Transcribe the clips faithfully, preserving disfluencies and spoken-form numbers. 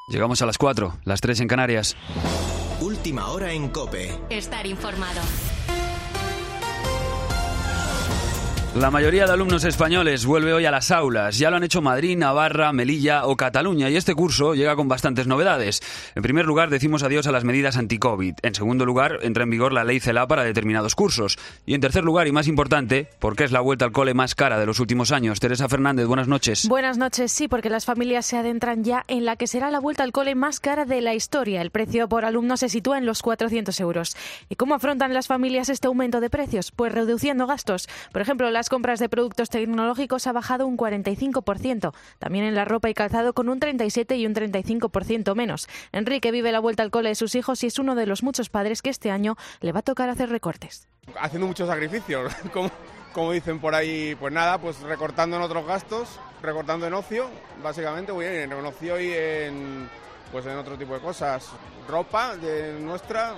Llegamos a las cuatro, las tres en Canarias. Última hora en COPE. Estar informado. La mayoría de alumnos españoles vuelve hoy a las aulas. Ya lo han hecho Madrid, Navarra, Melilla o Cataluña y este curso llega con bastantes novedades. En primer lugar, decimos adiós a las medidas anti-COVID. En segundo lugar, entra en vigor la ley CELA para determinados cursos. Y en tercer lugar, y más importante, porque es la vuelta al cole más cara de los últimos años. Teresa Fernández, buenas noches. Buenas noches, sí, porque las familias se adentran ya en la que será la vuelta al cole más cara de la historia. El precio por alumno se sitúa en los cuatrocientos euros. ¿Y cómo afrontan las familias este aumento de precios? Pues reduciendo gastos. Por ejemplo, las compras de productos tecnológicos ha bajado un cuarenta y cinco por ciento. También en la ropa y calzado con un treinta y siete y un treinta y cinco por ciento menos. Enrique vive la vuelta al cole de sus hijos y es uno de los muchos padres que este año le va a tocar hacer recortes. Haciendo muchos sacrificios, como, como dicen por ahí, pues nada, pues recortando en otros gastos, recortando en ocio, básicamente, muy bien, en ocio y en, pues en otro tipo de cosas. Ropa de nuestra,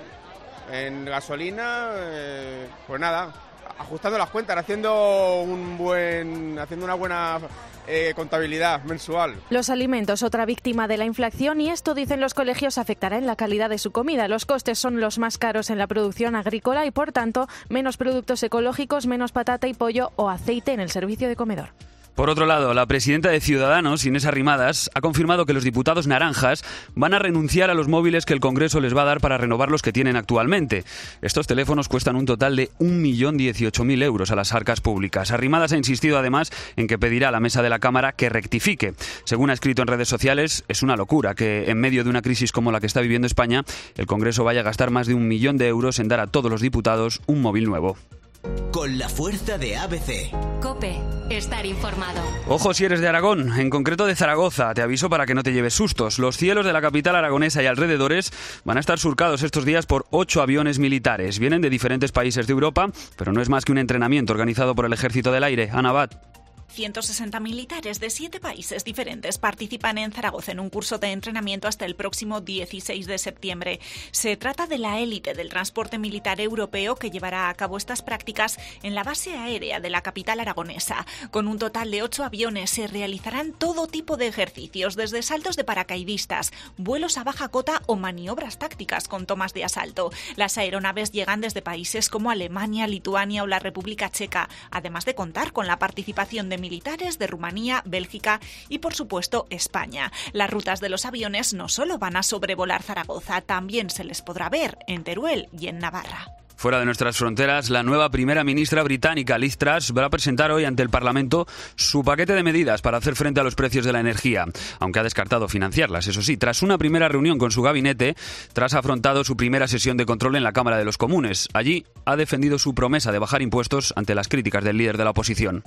en gasolina, eh, pues nada, ajustando las cuentas, haciendo un buen, haciendo una buena eh, contabilidad mensual. Los alimentos, otra víctima de la inflación, y esto, dicen los colegios, afectará en la calidad de su comida. Los costes son los más caros en la producción agrícola y, por tanto, menos productos ecológicos, menos patata y pollo o aceite en el servicio de comedor. Por otro lado, la presidenta de Ciudadanos, Inés Arrimadas, ha confirmado que los diputados naranjas van a renunciar a los móviles que el Congreso les va a dar para renovar los que tienen actualmente. Estos teléfonos cuestan un total de un millón dieciocho mil euros a las arcas públicas. Arrimadas ha insistido además en que pedirá a la mesa de la Cámara que rectifique. Según ha escrito en redes sociales, es una locura que en medio de una crisis como la que está viviendo España, el Congreso vaya a gastar más de un millón de euros en dar a todos los diputados un móvil nuevo. Con la fuerza de A B C. COPE. Estar informado. Ojo si eres de Aragón, en concreto de Zaragoza. Te aviso para que no te lleves sustos. Los cielos de la capital aragonesa y alrededores van a estar surcados estos días por ocho aviones militares. Vienen de diferentes países de Europa, pero no es más que un entrenamiento organizado por el Ejército del Aire. Ana Abad. ciento sesenta militares de siete países diferentes participan en Zaragoza en un curso de entrenamiento hasta el próximo dieciséis de septiembre. Se trata de la élite del transporte militar europeo que llevará a cabo estas prácticas en la base aérea de la capital aragonesa. Con un total de ocho aviones se realizarán todo tipo de ejercicios, desde saltos de paracaidistas, vuelos a baja cota o maniobras tácticas con tomas de asalto. Las aeronaves llegan desde países como Alemania, Lituania o la República Checa, además de contar con la participación de militares de Rumanía, Bélgica y, por supuesto, España. Las rutas de los aviones no solo van a sobrevolar Zaragoza, también se les podrá ver en Teruel y en Navarra. Fuera de nuestras fronteras, la nueva primera ministra británica, Liz Truss, va a presentar hoy ante el Parlamento su paquete de medidas para hacer frente a los precios de la energía, aunque ha descartado financiarlas. Eso sí, tras una primera reunión con su gabinete, Truss ha afrontado su primera sesión de control en la Cámara de los Comunes. Allí ha defendido su promesa de bajar impuestos ante las críticas del líder de la oposición.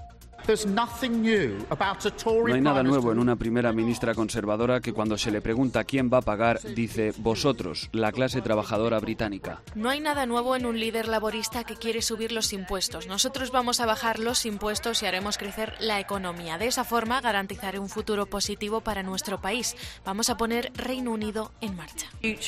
No hay nada nuevo en una primera ministra conservadora que cuando se le pregunta quién va a pagar, dice vosotros, la clase trabajadora británica. No hay nada nuevo en un líder laborista que quiere subir los impuestos. Nosotros vamos a bajar los impuestos y haremos crecer la economía. De esa forma garantizaré un futuro positivo para nuestro país. Vamos a poner Reino Unido en marcha.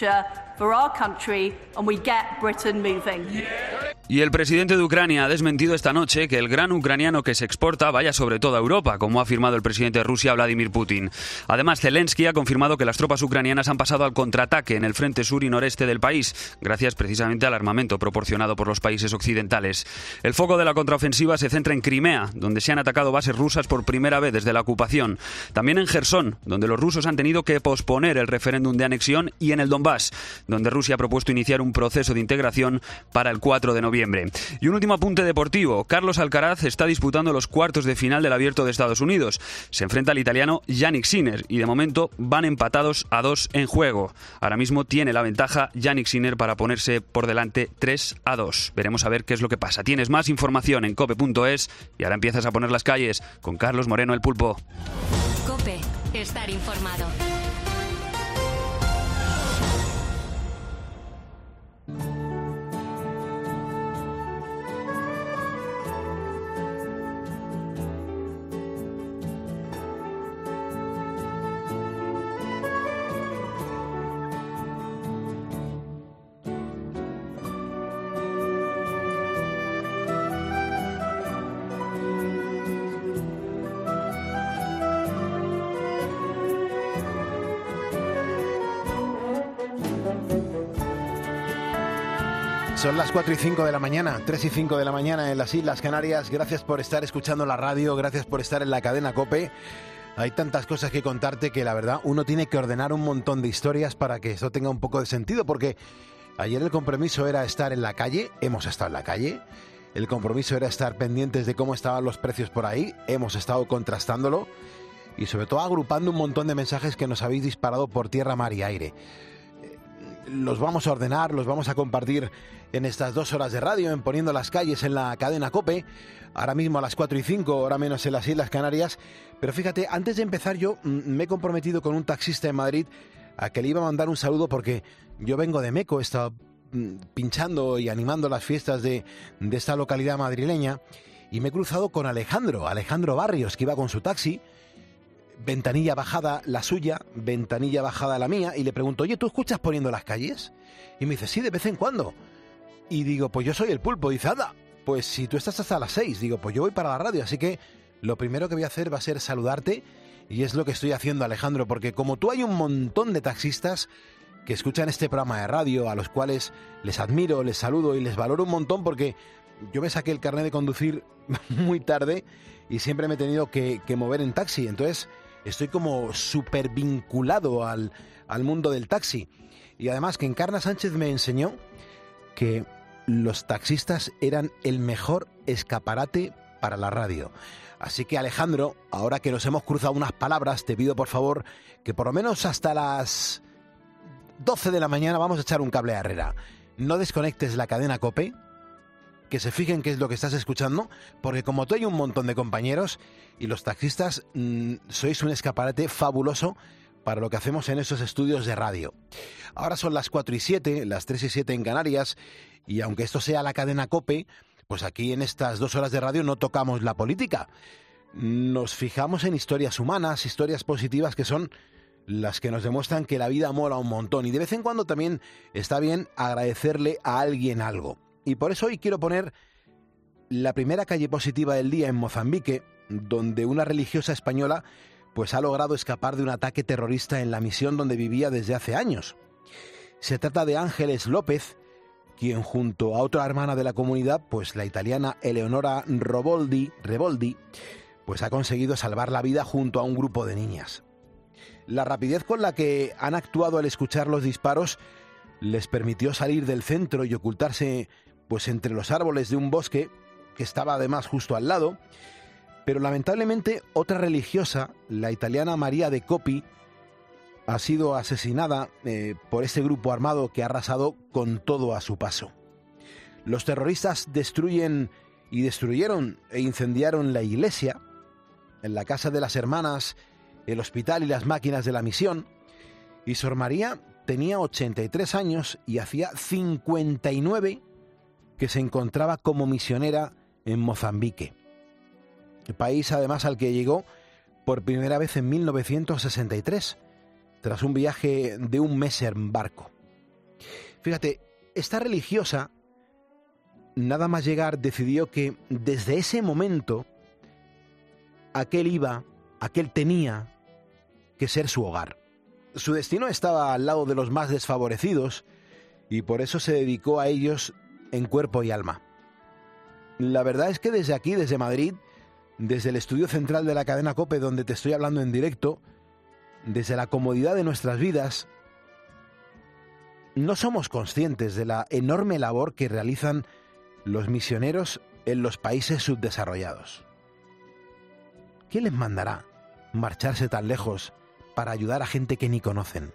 Y el presidente de Ucrania ha desmentido esta noche que el gran ucraniano que se exporta vaya sobre toda Europa, como ha afirmado el presidente de Rusia, Vladimir Putin. Además, Zelensky ha confirmado que las tropas ucranianas han pasado al contraataque en el frente sur y noreste del país, gracias precisamente al armamento proporcionado por los países occidentales. El foco de la contraofensiva se centra en Crimea, donde se han atacado bases rusas por primera vez desde la ocupación. También en Jersón, donde los rusos han tenido que posponer el referéndum de anexión, y en el Donbass, donde Rusia ha propuesto iniciar un proceso de integración para el cuatro de noviembre. Y un último apunte deportivo. Carlos Alcaraz está disputando los cuartos de final del Abierto de Estados Unidos. Se enfrenta al italiano Jannik Sinner y de momento van empatados a dos en juego. Ahora mismo tiene la ventaja Jannik Sinner para ponerse por delante tres a dos. Veremos a ver qué es lo que pasa. Tienes más información en cope punto es y ahora empiezas a poner las calles con Carlos Moreno, el Pulpo. COPE. Estar informado. Son las cuatro y cinco de la mañana, tres y cinco de la mañana en las Islas Canarias. Gracias por estar escuchando la radio, gracias por estar en la cadena COPE. Hay tantas cosas que contarte que la verdad uno tiene que ordenar un montón de historias para que eso tenga un poco de sentido, porque ayer el compromiso era estar en la calle, hemos estado en la calle. El compromiso era estar pendientes de cómo estaban los precios por ahí, hemos estado contrastándolo y sobre todo agrupando un montón de mensajes que nos habéis disparado por tierra, mar y aire. Los vamos a ordenar, los vamos a compartir en estas dos horas de radio, en Poniendo las Calles en la cadena COPE, ahora mismo a las cuatro y cinco, hora menos en las Islas Canarias. Pero fíjate, antes de empezar yo me he comprometido con un taxista en Madrid a que le iba a mandar un saludo porque yo vengo de Meco, he estado pinchando y animando las fiestas de, de esta localidad madrileña y me he cruzado con Alejandro, Alejandro Barrios, que iba con su taxi, ventanilla bajada la suya, ventanilla bajada la mía, y le pregunto, oye, ¿tú escuchas Poniendo las Calles? Y me dice, sí, de vez en cuando. Y digo, pues yo soy el Pulpo. Dice, anda, pues si tú estás hasta las seis, digo, pues yo voy para la radio, así que lo primero que voy a hacer va a ser saludarte, y es lo que estoy haciendo, Alejandro, porque como tú hay un montón de taxistas que escuchan este programa de radio, a los cuales les admiro, les saludo y les valoro un montón, porque yo me saqué el carnet de conducir muy tarde y siempre me he tenido que, que mover en taxi, entonces estoy como súper vinculado al, al mundo del taxi. Y además que Encarna Sánchez me enseñó que los taxistas eran el mejor escaparate para la radio. Así que Alejandro, ahora que nos hemos cruzado unas palabras, te pido por favor que por lo menos hasta las doce de la mañana vamos a echar un cable a Herrera. No desconectes la cadena COPE, que se fijen qué es lo que estás escuchando, porque como tú hay un montón de compañeros y los taxistas mmm, sois un escaparate fabuloso para lo que hacemos en esos estudios de radio. Ahora son las cuatro y siete, las tres y siete en Canarias, y aunque esto sea la cadena COPE, pues aquí en estas dos horas de radio no tocamos la política. Nos fijamos en historias humanas, historias positivas que son las que nos demuestran que la vida mola un montón, y de vez en cuando también está bien agradecerle a alguien algo. Y por eso hoy quiero poner la primera calle positiva del día en Mozambique, donde una religiosa española pues ha logrado escapar de un ataque terrorista en la misión donde vivía desde hace años. Se trata de Ángeles López, quien junto a otra hermana de la comunidad, pues la italiana Eleonora Reboldi, Reboldi, pues ha conseguido salvar la vida junto a un grupo de niñas. La rapidez con la que han actuado al escuchar los disparos les permitió salir del centro y ocultarse pues entre los árboles de un bosque que estaba además justo al lado, pero lamentablemente otra religiosa, la italiana María de Copi, ha sido asesinada eh, por este grupo armado que ha arrasado con todo a su paso. Los terroristas destruyen y destruyeron e incendiaron la iglesia, en la casa de las hermanas, el hospital y las máquinas de la misión, y Sor María tenía ochenta y tres años y hacía cincuenta y nueve que se encontraba como misionera en Mozambique, el país además al que llegó por primera vez en mil novecientos sesenta y tres, tras un viaje de un mes en barco. Fíjate, esta religiosa, nada más llegar, decidió que desde ese momento aquel iba, aquel tenía que ser su hogar. Su destino estaba al lado de los más desfavorecidos y por eso se dedicó a ellos en cuerpo y alma. La verdad es que desde aquí, desde Madrid, desde el estudio central de la cadena COPE, donde te estoy hablando en directo, desde la comodidad de nuestras vidas, no somos conscientes de la enorme labor que realizan los misioneros en los países subdesarrollados. ¿Quién les mandará marcharse tan lejos para ayudar a gente que ni conocen?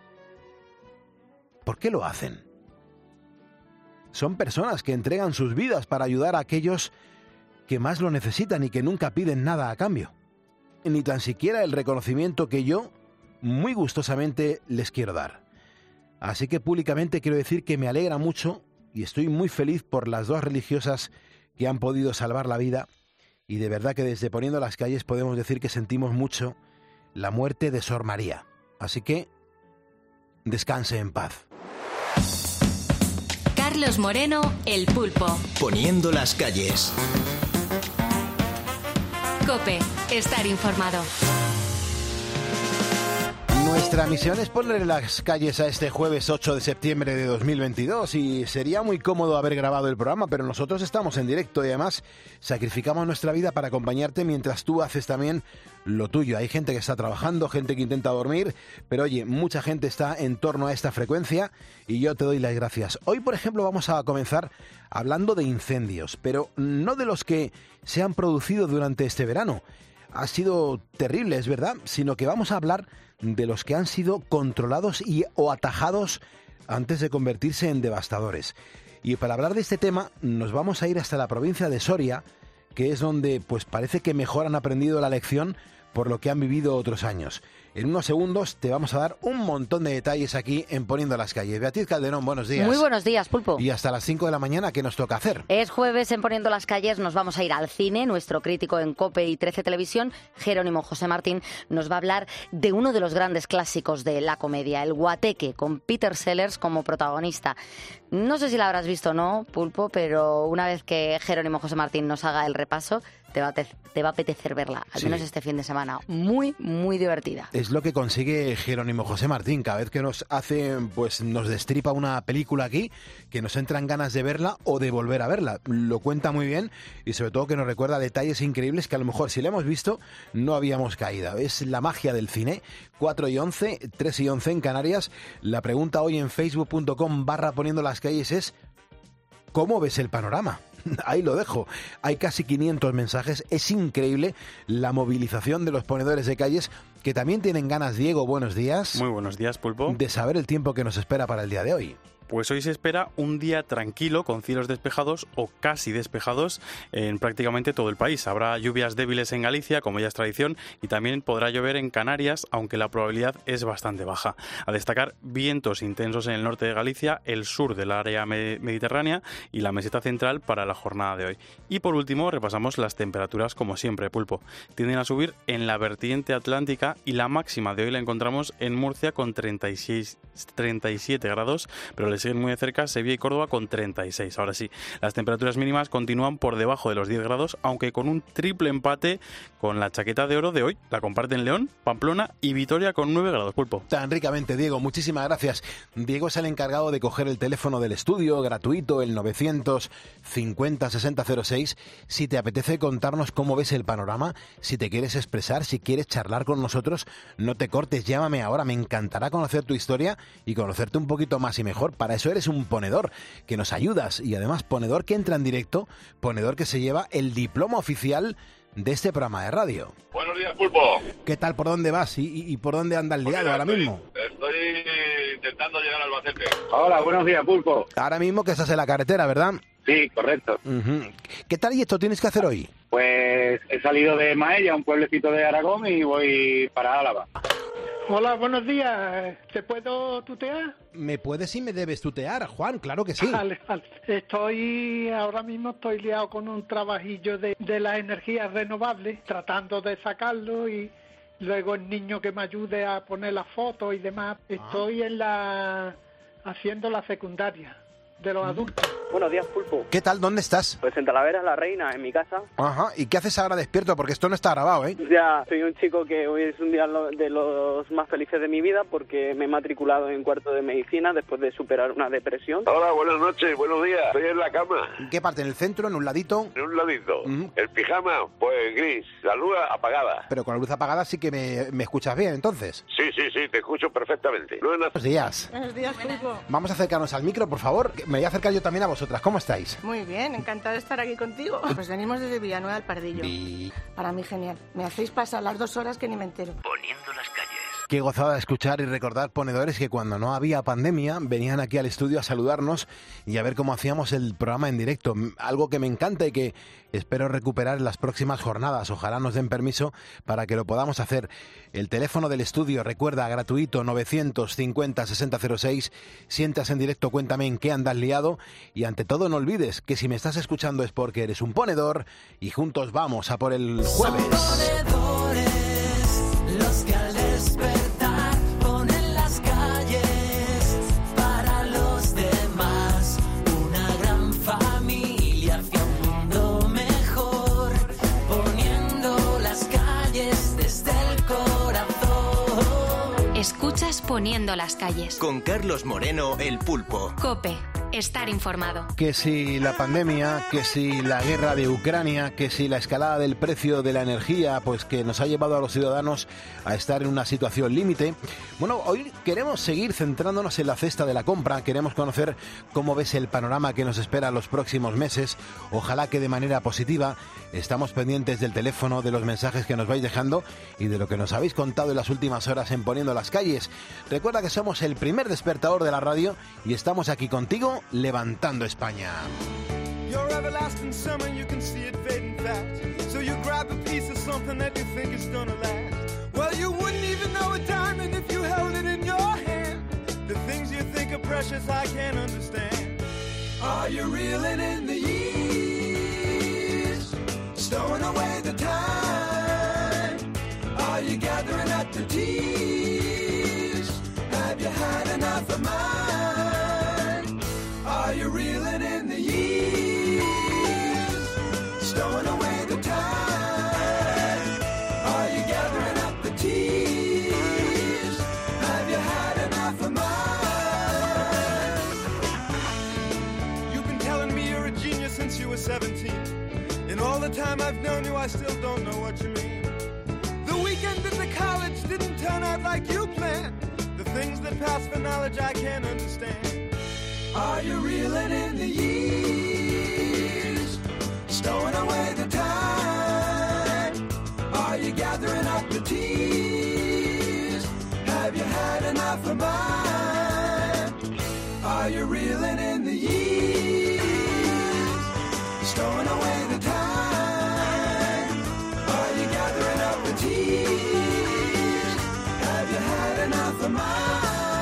¿Por qué lo hacen? Son personas que entregan sus vidas para ayudar a aquellos que más lo necesitan y que nunca piden nada a cambio. Ni tan siquiera el reconocimiento que yo, muy gustosamente, les quiero dar. Así que públicamente quiero decir que me alegra mucho y estoy muy feliz por las dos religiosas que han podido salvar la vida, y de verdad que desde Poniendo las Calles podemos decir que sentimos mucho la muerte de Sor María. Así que descanse en paz. Carlos Moreno, El Pulpo. Poniendo las Calles. COPE, estar informado. Nuestra misión es ponerle las calles a este jueves ocho de septiembre de dos mil veintidós y sería muy cómodo haber grabado el programa, pero nosotros estamos en directo y además sacrificamos nuestra vida para acompañarte mientras tú haces también lo tuyo. Hay gente que está trabajando, gente que intenta dormir, pero oye, mucha gente está en torno a esta frecuencia y yo te doy las gracias. Hoy, por ejemplo, vamos a comenzar hablando de incendios, pero no de los que se han producido durante este verano. Ha sido terrible, es verdad, sino que vamos a hablar de los que han sido controlados y o atajados antes de convertirse en devastadores. Y para hablar de este tema nos vamos a ir hasta la provincia de Soria, que es donde pues parece que mejor han aprendido la lección por lo que han vivido otros años. En unos segundos te vamos a dar un montón de detalles aquí en Poniendo las Calles. Beatriz Calderón, buenos días. Muy buenos días, Pulpo. Y hasta las cinco de la mañana, ¿qué nos toca hacer? Es jueves en Poniendo las Calles, nos vamos a ir al cine. Nuestro crítico en COPE y trece Televisión, Jerónimo José Martín, nos va a hablar de uno de los grandes clásicos de la comedia, El Guateque, con Peter Sellers como protagonista. No sé si la habrás visto o no, Pulpo, pero una vez que Jerónimo José Martín nos haga el repaso, te va a, te, te va a apetecer verla, al sí. menos este fin de semana. Muy, muy divertida. Es lo que consigue Jerónimo José Martín. Cada vez que nos hace, pues nos destripa una película aquí, que nos entran ganas de verla o de volver a verla. Lo cuenta muy bien y sobre todo que nos recuerda detalles increíbles que a lo mejor si la hemos visto no habíamos caído. Es la magia del cine. cuatro y once, tres y once en Canarias. La pregunta hoy en facebook punto com barra Poniendo las Calles es ¿cómo ves el panorama? Ahí lo dejo. Hay casi quinientos mensajes. Es increíble la movilización de los ponedores de calles que también tienen ganas. Diego, buenos días. Muy buenos días, Pulpo. De saber el tiempo que nos espera para el día de hoy. Pues hoy se espera un día tranquilo con cielos despejados o casi despejados en prácticamente todo el país. Habrá lluvias débiles en Galicia, como ya es tradición, y también podrá llover en Canarias, aunque la probabilidad es bastante baja. A destacar vientos intensos en el norte de Galicia, el sur del área mediterránea y la meseta central para la jornada de hoy. Y por último, repasamos las temperaturas como siempre, Pulpo. Tienden a subir en la vertiente atlántica y la máxima de hoy la encontramos en Murcia con treinta y seis, treinta y siete grados, pero les siguen muy de cerca Sevilla y Córdoba con treinta y seis. Ahora sí, las temperaturas mínimas continúan por debajo de los diez grados, aunque con un triple empate con la chaqueta de oro de hoy. La comparten León, Pamplona y Vitoria con nueve grados, Pulpo. Tan ricamente, Diego, muchísimas gracias. Diego es el encargado de coger el teléfono del estudio, gratuito, el novecientos cincuenta sesenta cero seis. Si te apetece contarnos cómo ves el panorama, si te quieres expresar, si quieres charlar con nosotros, no te cortes, llámame ahora. Me encantará conocer tu historia y conocerte un poquito más y mejor. Para eso eres un ponedor, que nos ayudas y además ponedor que entra en directo, ponedor que se lleva el diploma oficial de este programa de radio. Buenos días, Pulpo. ¿Qué tal? ¿Por dónde vas? ¿Y, y, y por dónde andas liado pues ahora estoy, mismo? Estoy intentando llegar a Albacete. Hola, buenos días, Pulpo. Ahora mismo que estás en la carretera, ¿verdad? Sí, correcto. Uh-huh. ¿Qué tal y esto tienes que hacer hoy? Pues he salido de Maella, un pueblecito de Aragón, y voy para Álava. Hola, buenos días. ¿Te puedo tutear? Me puedes y me debes tutear, Juan, claro que sí. Vale, vale. Estoy, ahora mismo estoy liado con un trabajillo de, de las energías renovables, tratando de sacarlo y luego el niño que me ayude a poner las fotos y demás. Estoy ah. en la, haciendo la secundaria de los adultos. Buenos días, Pulpo. ¿Qué tal? ¿Dónde estás? Pues en Talavera la Reina, en mi casa. Ajá. ¿Y qué haces ahora despierto? Porque esto no está grabado, ¿eh? Ya, soy un chico que hoy es un día de los más felices de mi vida porque me he matriculado en cuarto de medicina después de superar una depresión. Hola, buenas noches, buenos días. Estoy en la cama. ¿En qué parte? ¿En el centro? ¿En un ladito? En un ladito. Uh-huh. El pijama, pues gris. La luz apagada. Pero con la luz apagada sí que me, me escuchas bien, entonces. Sí, sí, sí, te escucho perfectamente. Buenos días. Buenos días, Pulpo. Vamos a acercarnos al micro, por favor. Me voy a acercar yo también a vosotras. ¿Cómo estáis? Muy bien, encantada de estar aquí contigo. Pues venimos desde Villanueva del Pardillo. Y... Para mí genial. Me hacéis pasar las dos horas que ni me entero. Poniendo las calles. Qué gozada escuchar y recordar ponedores que cuando no había pandemia venían aquí al estudio a saludarnos y a ver cómo hacíamos el programa en directo. Algo que me encanta y que espero recuperar en las próximas jornadas. Ojalá nos den permiso para que lo podamos hacer. El teléfono del estudio, recuerda, gratuito, novecientos cincuenta sesenta cero seis. Sientas en directo, cuéntame en qué andas liado. Y ante todo no olvides que si me estás escuchando es porque eres un ponedor y juntos vamos a por el jueves. Son ponedores los que al despertar ponen las calles para los demás. Una gran familia hacia un mundo mejor, poniendo las calles desde el corazón. Escuchas Poniendo las calles. Con Carlos Moreno, el Pulpo. COPE. Estar informado. Que si la pandemia, que si la guerra de Ucrania, que si la escalada del precio de la energía, pues que nos ha llevado a los ciudadanos a estar en una situación límite. Bueno, hoy queremos seguir centrándonos en la cesta de la compra, queremos conocer cómo ves el panorama que nos espera los próximos meses, ojalá que de manera positiva. Estamos pendientes del teléfono, de los mensajes que nos vais dejando y de lo que nos habéis contado en las últimas horas en Poniendo las calles. Recuerda que somos el primer despertador de la radio y estamos aquí contigo levantando España. Your everlasting summer, you can see it fading fast. So you grab a piece of something that you think is gonna last. Well, you wouldn't even know a diamond if you held it in your hand. The things you think are precious, I can't understand. Are you reeling in the years? Stowing away the time? Are you gathering up the tears? Have you had enough of mine? Are you reeling in the years? Stowing away the time? Are you gathering up the tears? Have you had enough of mine? You've been telling me you're a genius since you were seventeen. In all the time I've known you, I still don't know what you mean. The weekend at the college didn't turn out like you planned. The things that pass for knowledge I can't understand. Are you reeling in the years? Stowing away the time? Are you gathering up the tears? Have you had enough of mine? Are you reeling in the years? Stowing away the time? Are you gathering up the tears? Have you had enough of mine?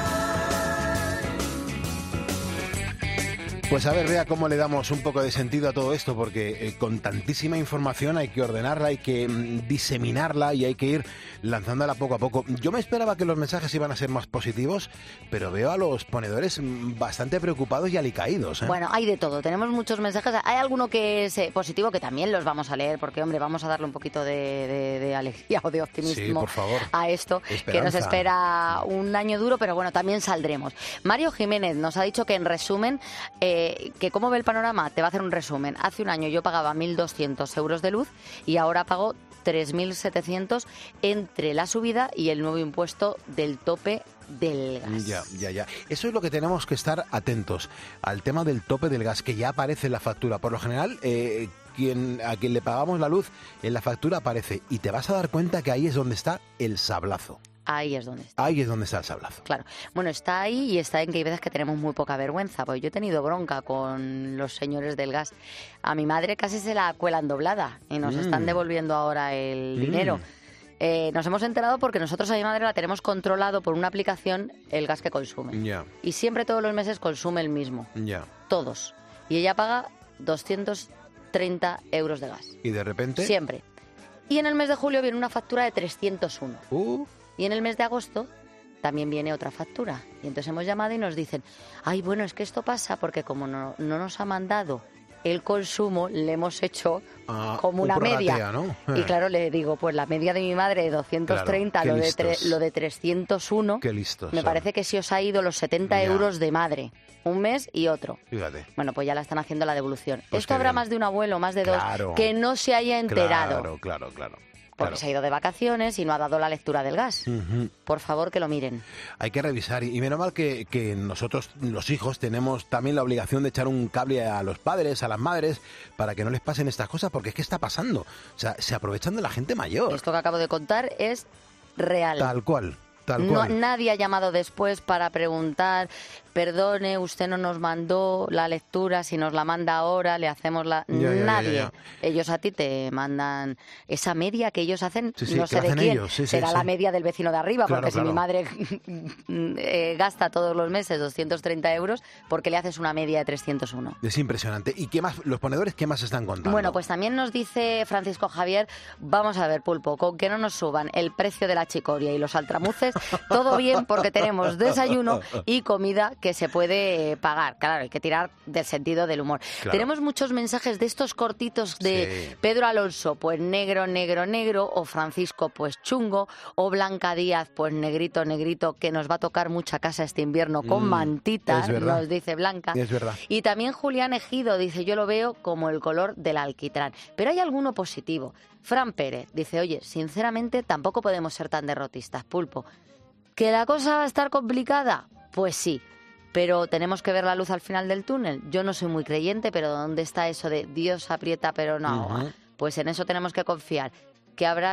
Pues a ver, vea cómo le damos un poco de sentido a todo esto, porque eh, con tantísima información hay que ordenarla, hay que mm, diseminarla y hay que ir lanzándola poco a poco. Yo me esperaba que los mensajes iban a ser más positivos, pero veo a los ponedores mm, bastante preocupados y alicaídos, ¿eh? Bueno, hay de todo, tenemos muchos mensajes. Hay alguno que es eh, positivo, que también los vamos a leer, porque, hombre, vamos a darle un poquito de, de, de alegría o de optimismo sí, por favor. a esto, Esperanza. Que nos espera un año duro, pero bueno, también saldremos. Mario Jiménez nos ha dicho que, en resumen, eh, que cómo ve el panorama. Te va a hacer un resumen. Hace un año yo pagaba mil doscientos euros de luz y ahora pago tres mil setecientos entre la subida y el nuevo impuesto del tope del gas. Ya, ya, ya. Eso es lo que tenemos que estar atentos, al tema del tope del gas, que ya aparece en la factura. Por lo general, eh, quien, a quien le pagamos la luz, en la factura aparece. Y te vas a dar cuenta que ahí es donde está el sablazo. Ahí es donde está. Ahí es donde está el sablazo. Claro. Bueno, está ahí y está en que hay veces que tenemos muy poca vergüenza. Pues yo he tenido bronca con los señores del gas. A mi madre casi se la cuelan doblada y nos mm. están devolviendo ahora el mm. dinero. Eh, nos hemos enterado porque nosotros a mi madre la tenemos controlado por una aplicación el gas que consume. Ya. Y siempre todos los meses consume el mismo. Ya. Todos. Y ella paga doscientos treinta euros de gas. ¿Y de repente? Siempre. Y en el mes de julio viene una factura de trescientos uno. Uh. Y en el mes de agosto también viene otra factura. Y entonces hemos llamado y nos dicen, ay, bueno, es que esto pasa porque como no, no nos ha mandado el consumo, le hemos hecho ah, como una media. ¿No? Y claro, le digo, pues la media de mi madre de doscientos treinta, claro, lo, de tre- lo de trescientos uno, qué listos me son. Parece que sí os ha ido los setenta ya. euros de madre. Un mes y otro. Fíjate. Bueno, pues ya la están haciendo la devolución. Pues esto habrá bien. más de un abuelo, más de claro. dos, que no se haya enterado. Claro, claro, claro. Porque claro. se ha ido de vacaciones y no ha dado la lectura del gas. Uh-huh. Por favor, que lo miren. Hay que revisar. Y menos mal que, que nosotros, los hijos, tenemos también la obligación de echar un cable a los padres, a las madres, para que no les pasen estas cosas, porque es que está pasando. O sea, se aprovechan de la gente mayor. Esto que acabo de contar es real. Tal cual. Tal no, cual. Nadie ha llamado después para preguntar, perdone, usted no nos mandó la lectura, si nos la manda ahora, le hacemos la... Ya, ya, nadie. ya, ya. Ellos a ti te mandan esa media que ellos hacen, sí, sí, no sé de quién, ellos. Sí, sí, será sí. la media del vecino de arriba, claro, porque claro. si mi madre eh, gasta todos los meses doscientos treinta euros, ¿por qué le haces una media de trescientos uno? Es impresionante. ¿Y qué más, los ponedores, qué más están contando? Bueno, pues también nos dice Francisco Javier, vamos a ver, Pulpo, con que no nos suban el precio de la chicoria y los altramuces, Todo bien porque tenemos desayuno y comida que se puede pagar. Claro, hay que tirar del sentido del humor. Claro. Tenemos muchos mensajes de estos cortitos de Sí. Pedro Alonso, pues negro, negro, negro, o Francisco, pues chungo, o Blanca Díaz, pues negrito, negrito, que nos va a tocar mucha casa este invierno con Mm, mantita, es verdad. nos dice Blanca. Es verdad. Y también Julián Ejido dice, yo lo veo como el color del alquitrán. Pero hay alguno positivo. Fran Pérez dice, oye, sinceramente tampoco podemos ser tan derrotistas, Pulpo. ¿Que la cosa va a estar complicada? Pues sí, pero tenemos que ver la luz al final del túnel. Yo no soy muy creyente, pero ¿dónde está eso de Dios aprieta pero no ahoga? Ujú. Pues en eso tenemos que confiar. ¿Que habrá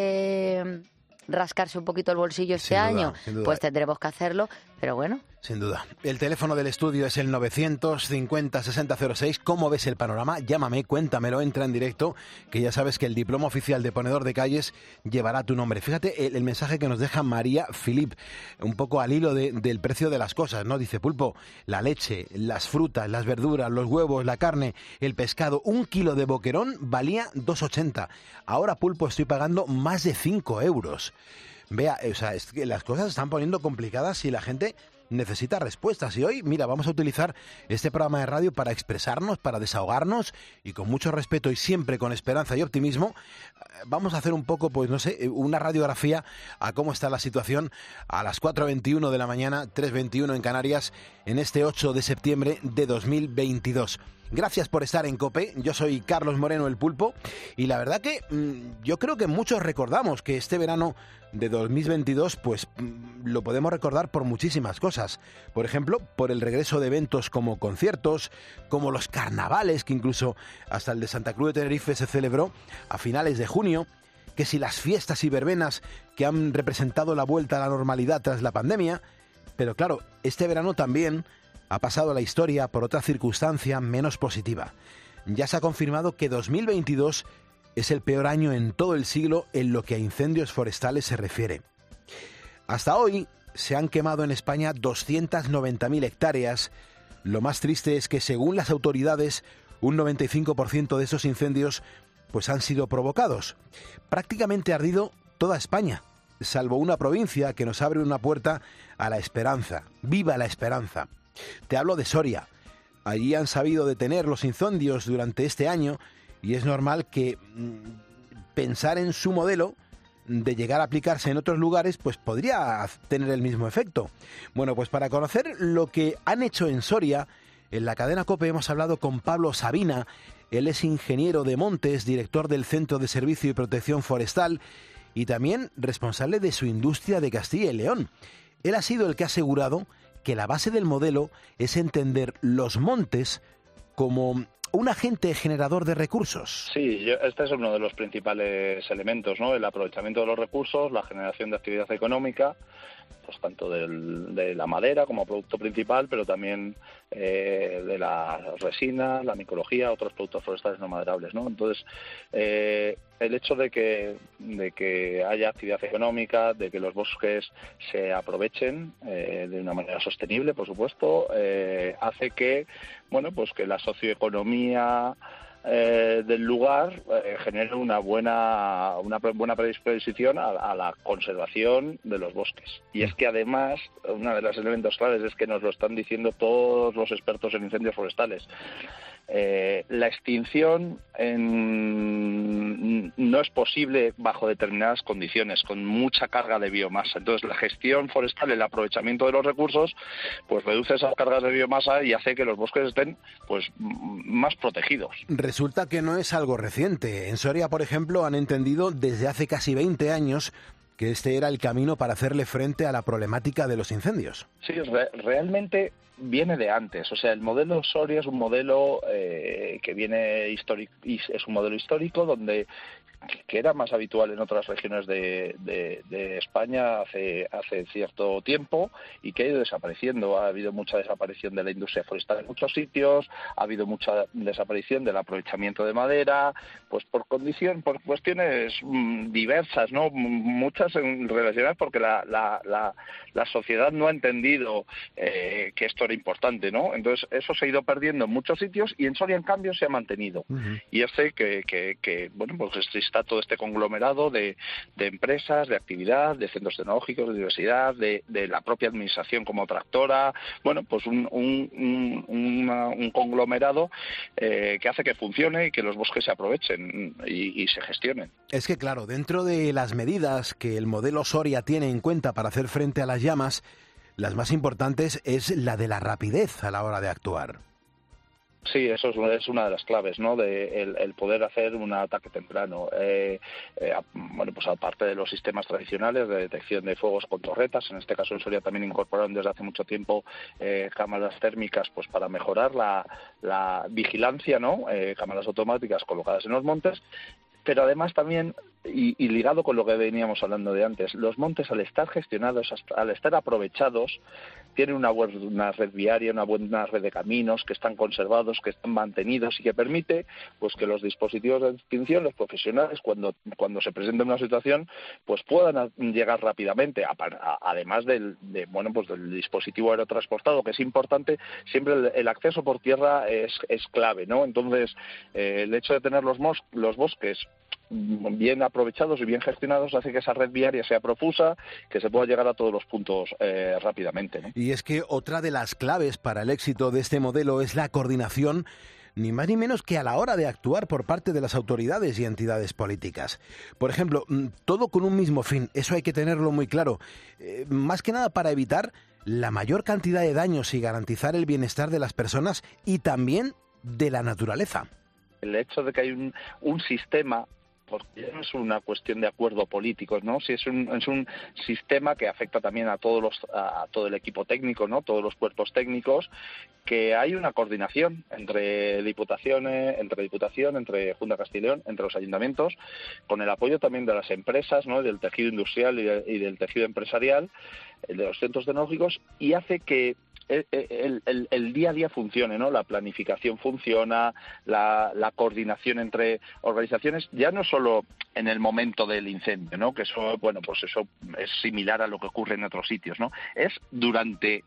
que rascarse un poquito el bolsillo este Sin duda, año? sin duda. Pues tendremos que hacerlo, pero bueno. Sin duda. El teléfono del estudio es el novecientos cincuenta sesenta cero seis. ¿Cómo ves el panorama? Llámame, cuéntamelo, entra en directo, que ya sabes que el diploma oficial de ponedor de calles llevará tu nombre. Fíjate el, el mensaje que nos deja María Filip, un poco al hilo de- del precio de las cosas, ¿no? Dice, Pulpo, la leche, las frutas, las verduras, los huevos, la carne, el pescado, un kilo de boquerón valía dos ochenta. Ahora, Pulpo, estoy pagando más de cinco euros. Vea, o sea, es que las cosas se están poniendo complicadas y la gente necesita respuestas. Y hoy, mira, vamos a utilizar este programa de radio para expresarnos, para desahogarnos y con mucho respeto y siempre con esperanza y optimismo, eh, vamos a hacer un poco, pues no sé, una radiografía a cómo está la situación a las cuatro veintiuno de la mañana, tres veintiuno en Canarias, en este ocho de septiembre de dos mil veintidós. Gracias por estar en COPE, yo soy Carlos Moreno el Pulpo y la verdad que mmm, yo creo que muchos recordamos que este verano de dos mil veintidós pues mmm, lo podemos recordar por muchísimas cosas. Por ejemplo, por el regreso de eventos como conciertos, como los carnavales, que incluso hasta el de Santa Cruz de Tenerife se celebró a finales de junio, que si las fiestas y verbenas que han representado la vuelta a la normalidad tras la pandemia, pero claro, este verano también ha pasado a la historia por otra circunstancia menos positiva. Ya se ha confirmado que dos mil veintidós es el peor año en todo el siglo en lo que a incendios forestales se refiere. Hasta hoy se han quemado en España doscientas noventa mil hectáreas. Lo más triste es que, según las autoridades, un noventa y cinco por ciento de esos incendios pues han sido provocados. Prácticamente ha ardido toda España, salvo una provincia que nos abre una puerta a la esperanza. ¡Viva la esperanza! Te hablo de Soria. Allí han sabido detener los incendios durante este año y es normal que mmm, pensar en su modelo de llegar a aplicarse en otros lugares pues podría tener el mismo efecto. Bueno, pues para conocer lo que han hecho en Soria, en la cadena COPE hemos hablado con Pablo Sabina. Él es ingeniero de montes, director del Centro de Servicio y Protección Forestal y también responsable de su industria de Castilla y León. Él ha sido el que ha asegurado que la base del modelo es entender los montes como un agente generador de recursos. Sí, yo- este es uno de los principales elementos, ¿no? El aprovechamiento de los recursos, la generación de actividad económica, pues tanto del- de la madera como producto principal, pero también eh, de las resinas, la micología, otros productos forestales no maderables, ¿no? Entonces, eh, el hecho de que, de que haya actividad económica, de que los bosques se aprovechen eh, de una manera sostenible, por supuesto, eh, hace que, bueno, pues que la socioeconomía eh, del lugar eh, genere una buena una pre- buena predisposición a, a la conservación de los bosques. Y es que además, uno de los elementos claves es que nos lo están diciendo todos los expertos en incendios forestales. Eh, la extinción en- no es posible bajo determinadas condiciones, con mucha carga de biomasa. Entonces, la gestión forestal, el aprovechamiento de los recursos, pues reduce esas cargas de biomasa y hace que los bosques estén pues m- más protegidos. Resulta que no es algo reciente. En Soria, por ejemplo, han entendido desde hace casi veinte años que este era el camino para hacerle frente a la problemática de los incendios. Sí, re- realmente viene de antes. O sea, el modelo Soria es un modelo eh, que viene histórico, es un modelo histórico donde que era más habitual en otras regiones de, de, de España hace, hace cierto tiempo y que ha ido desapareciendo. Ha habido mucha desaparición de la industria forestal en muchos sitios, ha habido mucha desaparición del aprovechamiento de madera, pues por condición, por cuestiones mmm, diversas, ¿no? M- Mucha muchas relacionadas porque la, la, la, la sociedad no ha entendido eh, que esto era importante, ¿no? Entonces eso se ha ido perdiendo en muchos sitios y en Soria en cambio se ha mantenido. Uh-huh. Y hace que, que, que, bueno, pues está todo este conglomerado de, de empresas, de actividad, de centros tecnológicos, de universidad, de, de la propia administración como tractora, bueno, pues un, un, un, una, un conglomerado eh, que hace que funcione y que los bosques se aprovechen y, y se gestionen. Es que claro, dentro de las medidas que el modelo Soria tiene en cuenta para hacer frente a las llamas, las más importantes es la de la rapidez a la hora de actuar. Sí, eso es una de las claves, ¿no? De el, el poder hacer un ataque temprano. Eh, eh, bueno, pues aparte de los sistemas tradicionales de detección de fuegos con torretas, en este caso en Soria también incorporaron desde hace mucho tiempo eh, cámaras térmicas, pues para mejorar la, la vigilancia, ¿no? Eh, cámaras automáticas colocadas en los montes. Pero además también, y, y ligado con lo que veníamos hablando de antes, los montes al estar gestionados, al estar aprovechados, tienen una, una red viaria, una buena red de caminos que están conservados, que están mantenidos y que permite pues que los dispositivos de extinción, los profesionales, cuando cuando se presenta una situación, pues puedan llegar rápidamente. A, a, además del de, bueno pues del dispositivo aerotransportado, que es importante, siempre el, el acceso por tierra es, es clave, ¿no? Entonces, eh, el hecho de tener los, mos, los bosques bien aprovechados y bien gestionados hace que esa red viaria sea profusa, que se pueda llegar a todos los puntos eh, rápidamente, ¿no? Y es que otra de las claves para el éxito de este modelo es la coordinación, ni más ni menos que a la hora de actuar por parte de las autoridades y entidades políticas. Por ejemplo, todo con un mismo fin, eso hay que tenerlo muy claro, eh, más que nada para evitar la mayor cantidad de daños y garantizar el bienestar de las personas y también de la naturaleza. El hecho de que hay un, un sistema, porque no es una cuestión de acuerdo político, ¿no? Si es un es un sistema que afecta también a todos los a todo el equipo técnico, ¿no? Todos los cuerpos técnicos, que hay una coordinación entre diputaciones, entre diputación, entre Junta de Castilla y León, entre los ayuntamientos, con el apoyo también de las empresas, ¿no? Del tejido industrial y, de, y del tejido empresarial, el de los centros tecnológicos, y hace que El, el, el, el día a día funcione, ¿no? La planificación funciona, la, la coordinación entre organizaciones, ya no solo en el momento del incendio, ¿no? Que eso, bueno, pues eso es similar a lo que ocurre en otros sitios, ¿no? Es durante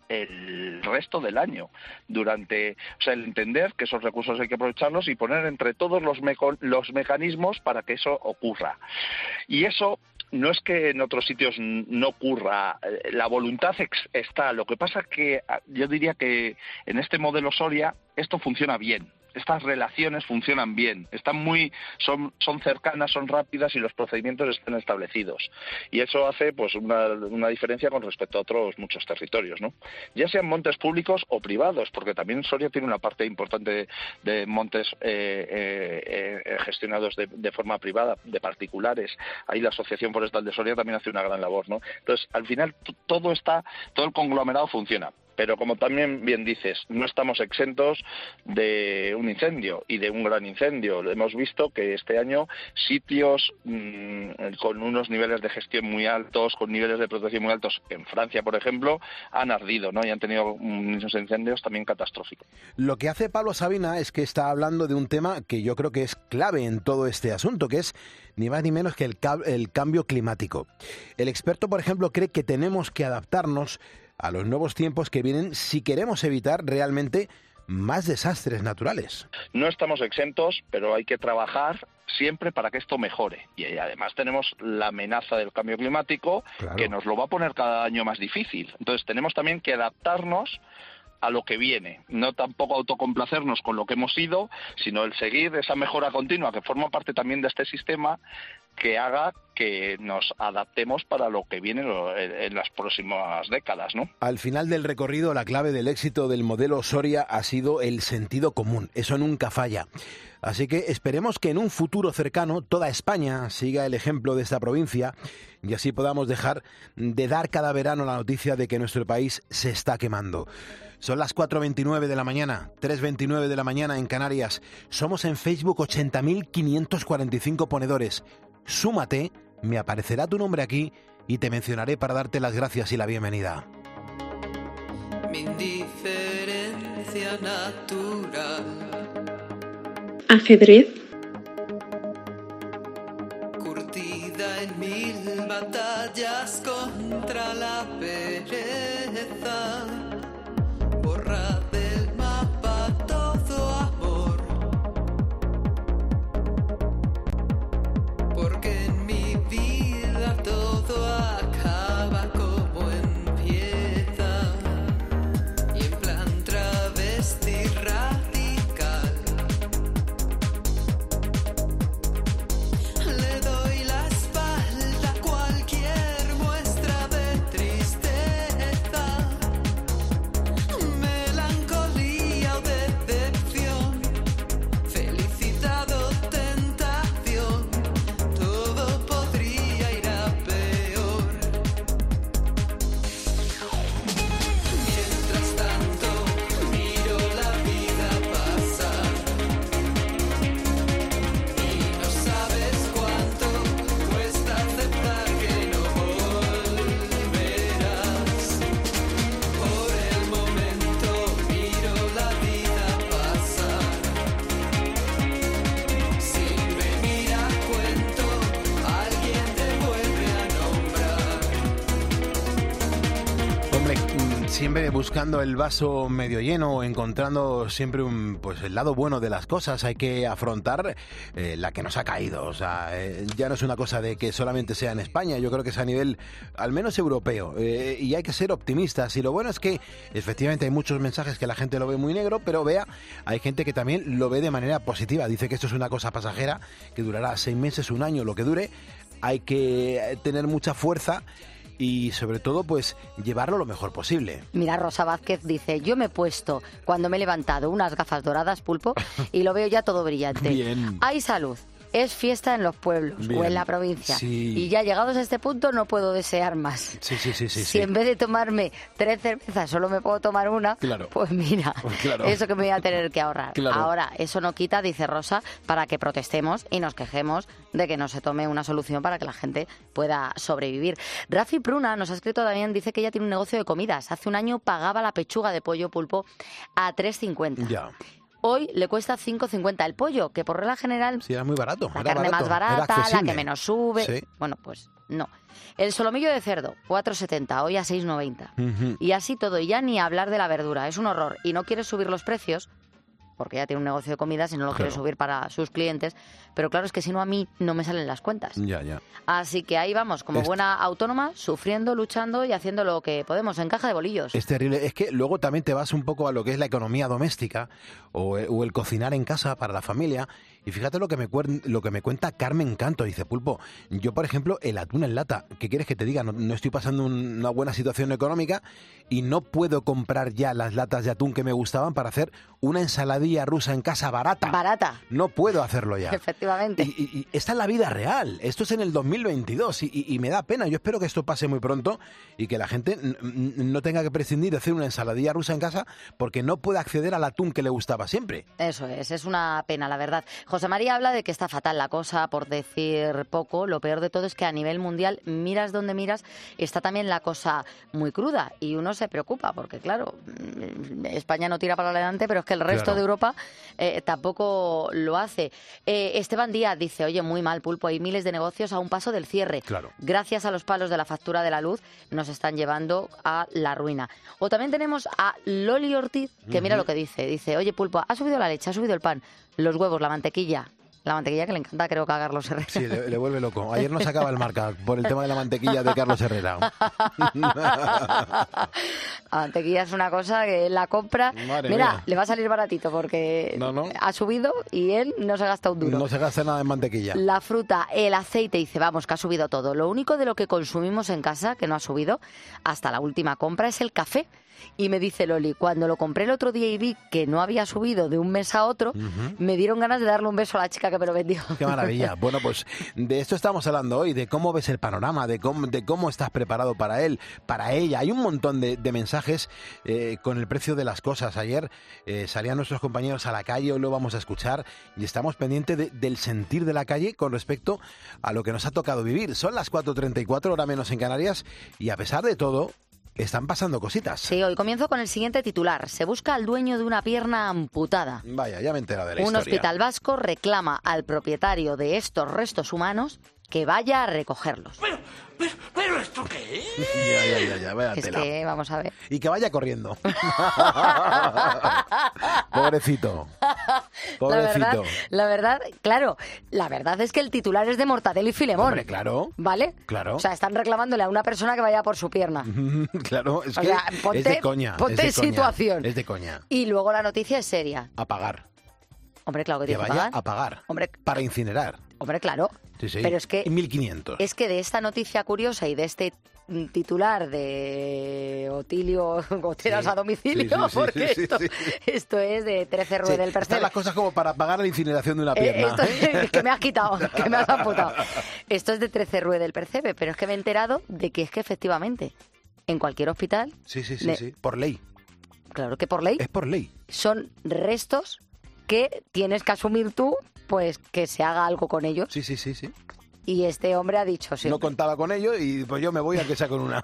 el resto del año, durante, o sea, el entender que esos recursos hay que aprovecharlos y poner entre todos los, meco, los mecanismos para que eso ocurra. Y eso no es que en otros sitios no ocurra, la voluntad está, lo que pasa es que yo diría que en este modelo Soria esto funciona bien. Estas relaciones funcionan bien, están muy, son, son cercanas, son rápidas y los procedimientos están establecidos. Y eso hace pues una, una diferencia con respecto a otros muchos territorios, ¿no? Ya sean montes públicos o privados, porque también Soria tiene una parte importante de, de montes eh, eh, eh, gestionados de, de forma privada, de particulares. Ahí la Asociación Forestal de Soria también hace una gran labor, ¿no? Entonces, al final, todo está, todo el conglomerado funciona. Pero como también bien dices, no estamos exentos de un incendio y de un gran incendio. Hemos visto que este año sitios mmm, con unos niveles de gestión muy altos, con niveles de protección muy altos, en Francia, por ejemplo, han ardido, ¿no? Y han tenido unos incendios también catastróficos. Lo que hace Pablo Sabina es que está hablando de un tema que yo creo que es clave en todo este asunto, que es ni más ni menos que el, el cambio climático. El experto, por ejemplo, cree que tenemos que adaptarnos a los nuevos tiempos que vienen si queremos evitar realmente más desastres naturales. No estamos exentos, pero hay que trabajar siempre para que esto mejore. Y además tenemos la amenaza del cambio climático, claro, que nos lo va a poner cada año más difícil. Entonces tenemos también que adaptarnos a lo que viene, no tampoco autocomplacernos con lo que hemos sido, sino el seguir esa mejora continua que forma parte también de este sistema, que haga que nos adaptemos para lo que viene en las próximas décadas, ¿no? Al final del recorrido, la clave del éxito del modelo Soria ha sido el sentido común. Eso nunca falla. Así que esperemos que en un futuro cercano toda España siga el ejemplo de esta provincia y así podamos dejar de dar cada verano la noticia de que nuestro país se está quemando. Son las cuatro veintinueve de la mañana, tres veintinueve de la mañana en Canarias. Somos en Facebook ochenta mil quinientos cuarenta y cinco ponedores. Súmate, me aparecerá tu nombre aquí y te mencionaré para darte las gracias y la bienvenida. Mi indiferencia natural. Ajedrez. Curtida en mil batallas. pereza. Borra del mapa todo amor, porque en mi vida todo acaba como empieza, y en plan travesti radical le doy la espalda a cualquier muestra de tristeza, melancolía o decepción, felicidad o tentación, todo podría ir a peor. Mientras tanto miro la vida pasar y no sabes cuánto cuesta aceptar que no volverás. Por el momento miro la vida pasar sin venir a cuento, alguien te vuelve a nombrar. Hombre, mm, siempre buscando el vaso medio lleno, encontrando siempre un, pues el lado bueno de las cosas, hay que afrontar eh, la que nos ha caído. O sea, eh, ya no es una cosa de que solamente sea en España, yo creo que es a nivel al menos europeo, eh, y hay que ser optimistas. Y lo bueno es que efectivamente hay muchos mensajes que la gente lo ve muy negro, pero vea, hay gente que también lo ve de manera positiva. Dice que esto es una cosa pasajera, que durará seis meses, un año, lo que dure. Hay que tener mucha fuerza y sobre todo pues llevarlo lo mejor posible. Mira, Rosa Vázquez dice, yo me he puesto cuando me he levantado unas gafas doradas, Pulpo, y lo veo ya todo brillante. Bien. Hay salud. Es fiesta en los pueblos Bien. o en la provincia. Sí. Y ya llegados a este punto no puedo desear más. Sí, sí, sí, sí. Si sí. en vez de tomarme tres cervezas solo me puedo tomar una, Claro. pues mira, Claro. eso que me voy a tener que ahorrar. Claro. Ahora, eso no quita, dice Rosa, para que protestemos y nos quejemos de que no se tome una solución para que la gente pueda sobrevivir. Rafi Pruna nos ha escrito también, dice que ella tiene un negocio de comidas. Hace un año pagaba la pechuga de pollo, Pulpo, a tres cincuenta. Ya. Hoy le cuesta cinco cincuenta el pollo, que por regla general Sí, era muy barato. la era carne barato, más era barata, la accesible. que menos sube. Sí. Bueno, pues no. El solomillo de cerdo, cuatro setenta, hoy a seis noventa. Ujú. Y así todo, y ya ni hablar de la verdura, es un horror. Y no quiere subir los precios, porque ya tiene un negocio de comidas y no lo quiere Claro. subir para sus clientes. Pero claro, es que si no a mí no me salen las cuentas. Ya, ya. Así que ahí vamos, como Es- buena autónoma, sufriendo, luchando y haciendo lo que podemos en caja de bolillos. Es terrible. Es que luego también te vas un poco a lo que es la economía doméstica o, o el cocinar en casa para la familia. Y fíjate lo que me cuer- lo que me cuenta Carmen Canto. Dice, Pulpo, yo por ejemplo el atún en lata. ¿Qué quieres que te diga? No, no estoy pasando un- una buena situación económica y no puedo comprar ya las latas de atún que me gustaban para hacer una ensaladilla rusa en casa barata. Barata. No puedo hacerlo ya. Efectivamente. Y, y- y esta es la vida real. Esto es en el dos mil veintidós y, y- y me da pena. Yo espero que esto pase muy pronto y que la gente n- n- no tenga que prescindir de hacer una ensaladilla rusa en casa porque no puede acceder al atún que le gustaba siempre. Eso es, es una pena, la verdad. José María habla de que está fatal la cosa, por decir poco. Lo peor de todo es que a nivel mundial, miras donde miras, está también la cosa muy cruda y uno se preocupa porque, claro, mm, España no tira para adelante, pero es que el resto Claro. de Europa eh, tampoco lo hace. Eh, Esteban Díaz dice, oye, muy mal, Pulpo, hay miles de negocios a un paso del cierre. Claro. Gracias a los palos de la factura de la luz nos están llevando a la ruina. O también tenemos a Loli Ortiz, que mira Ujú. lo que dice. Dice, oye, Pulpo, ha subido la leche, ha subido el pan, los huevos, la mantequilla. La mantequilla que le encanta, creo que a Carlos Herrera. Sí, le, le vuelve loco. Ayer no sacaba el marca por el tema de la mantequilla de Carlos Herrera. La mantequilla es una cosa que la compra... Madre Mira, mía. le va a salir baratito porque No, no. ha subido y él no se gasta un duro. No se gasta nada en mantequilla. La fruta, el aceite, dice, vamos, que ha subido todo. Lo único de lo que consumimos en casa, que no ha subido hasta la última compra, es el café. Y me dice Loli, cuando lo compré el otro día y vi que no había subido de un mes a otro, Ujú. me dieron ganas de darle un beso a la chica que me lo vendió. Qué maravilla. Bueno, pues de esto estamos hablando hoy, de cómo ves el panorama, de cómo, de cómo estás preparado para él, para ella. Hay un montón de, de mensajes eh, con el precio de las cosas. Ayer eh, salían nuestros compañeros a la calle, hoy lo vamos a escuchar y estamos pendientes de- del sentir de la calle con respecto a lo que nos ha tocado vivir. Son las cuatro treinta y cuatro, hora menos en Canarias, y a pesar de todo, están pasando cositas. Sí, hoy comienzo con el siguiente titular. Se busca al dueño de una pierna amputada. Vaya, ya me he enterado de la Un historia. hospital vasco reclama al propietario de estos restos humanos que vaya a recogerlos. ¿Pero, pero, pero esto qué es? Ya, ya, ya, ya, vaya Es tela. que, vamos a ver. Y que vaya corriendo. Pobrecito. Pobrecito. La verdad, la verdad, claro, la verdad es que el titular es de Mortadelo y Filemón. Hombre, claro. ¿Vale? Claro. O sea, están reclamándole a una persona que vaya por su pierna. Claro, es O que sea, ponte- es de coña. ponte es de en coña, situación. Es de coña. Y luego la noticia es seria. A pagar. Hombre, claro que Que tiene que vaya pagar. a pagar. Hombre, Para incinerar. hombre, claro. Sí, sí. Pero es que mil quinientos. Es que de esta noticia curiosa y de este mm, titular de Otilio Goteras Sí. a domicilio, Sí, sí, sí, porque sí, sí, esto, sí. esto es de trece Sí, Rue del están Percebe. las cosas como para pagar la incineración de una Eh, pierna. esto es que me has quitado, que me has amputado. Esto es de trece Rue del Percebe, pero es que me he enterado de que es que efectivamente en cualquier hospital, Sí, sí, sí, Ne- sí. Por ley. claro que por ley, Es por ley. son restos que tienes que asumir tú, pues que se haga algo con ellos. Sí, sí, sí, sí. Y este hombre ha dicho, sí, No contaba con ello y pues yo me voy a que sea con una.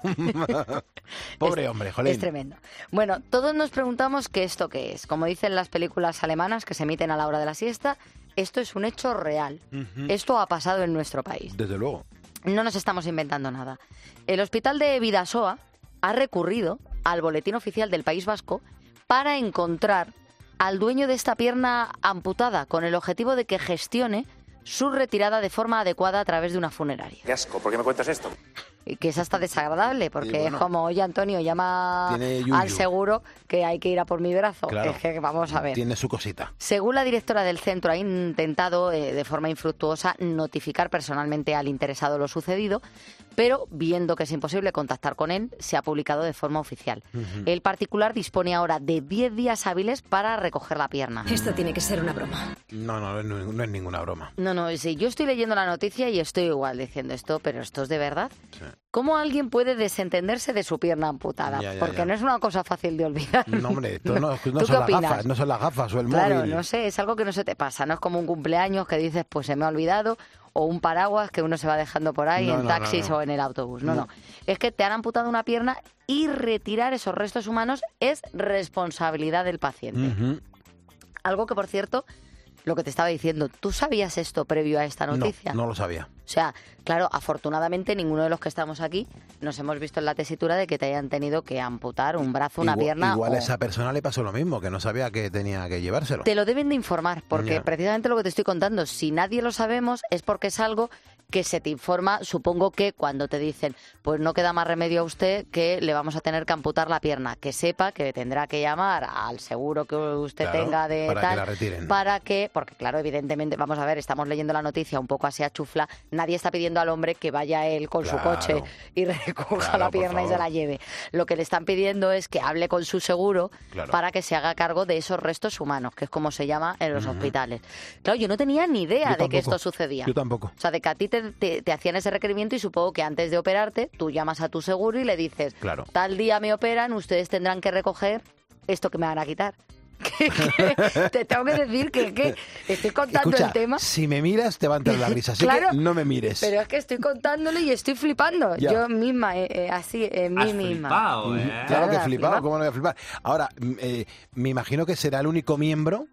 Pobre Es- hombre, jolín. Es tremendo. Bueno, todos nos preguntamos qué esto qué es. Como dicen las películas alemanas que se emiten a la hora de la siesta, esto es un hecho real. Ujú. Esto ha pasado en nuestro país. Desde luego. No nos estamos inventando nada. El hospital de Bidasoa ha recurrido al boletín oficial del País Vasco para encontrar al dueño de esta pierna amputada con el objetivo de que gestione su retirada de forma adecuada a través de una funeraria. Qué asco, ¿por qué me cuentas esto? Y que es hasta desagradable, porque Y bueno, es como, oye, Antonio, llama tiene yuyu. al seguro que hay que ir a por mi brazo. Claro. Es que vamos a ver. Tiene su cosita. Según la directora del centro, ha intentado eh, de forma infructuosa notificar personalmente al interesado lo sucedido, pero viendo que es imposible contactar con él, se ha publicado de forma oficial. Ujú. El particular dispone ahora de diez días hábiles para recoger la pierna. Esto tiene que ser una broma. No, no, no, no es ninguna broma. No, no, sí, yo estoy leyendo la noticia y estoy igual diciendo esto, pero esto es de verdad. Sí. ¿Cómo alguien puede desentenderse de su pierna amputada? Ya, ya, Porque ya. no es una cosa fácil de olvidar. No, hombre, esto no, no ¿Tú son qué las opinas? gafas, no son las gafas o el Claro, móvil. no sé, es algo que no se te pasa, no es como un cumpleaños que dices, pues se me ha olvidado, o un paraguas que uno se va dejando por ahí No, en no, no, taxis no. o en el autobús. No, No. no, es que te han amputado una pierna y retirar esos restos humanos es responsabilidad del paciente. Ujú. Algo que, por cierto, lo que te estaba diciendo, ¿tú sabías esto previo a esta noticia? No, no lo sabía. O sea, claro, afortunadamente ninguno de los que estamos aquí nos hemos visto en la tesitura de que te hayan tenido que amputar un brazo, una igual, pierna. Igual o- a esa persona le pasó lo mismo, que no sabía que tenía que llevárselo. Te lo deben de informar, porque Ya. precisamente lo que te estoy contando, si nadie lo sabemos, es porque es algo que se te informa, supongo que cuando te dicen, pues no queda más remedio a usted que le vamos a tener que amputar la pierna, que sepa que tendrá que llamar al seguro que usted Claro, tenga de para que tal, la retiren. para que, porque claro, evidentemente, vamos a ver, estamos leyendo la noticia un poco así a chufla, nadie está pidiendo al hombre que vaya él con su Claro. coche y recoja Claro, la por pierna y se favor. la lleve. Lo que le están pidiendo es que hable con su seguro Claro. para que se haga cargo de esos restos humanos, que es como se llama en los Ujú. hospitales. Claro, yo no tenía ni idea Yo de que tampoco. esto sucedía. Yo tampoco. O sea, de que a ti te, te- te hacían ese requerimiento y supongo que antes de operarte tú llamas a tu seguro y le dices, Claro. tal día me operan, ustedes tendrán que recoger esto que me van a quitar. Que- que te tengo que decir que, que estoy contando Escucha, el tema. si me miras te va a entrar la risa, así Claro, que no me mires. Pero es que estoy contándolo y estoy flipando. Ya. Yo misma, eh, eh, así, en mí misma. Ujú. Claro, Claro que la he flipado, flipa. ¿cómo no voy a flipar? Ahora, m- eh, me imagino que será el único miembro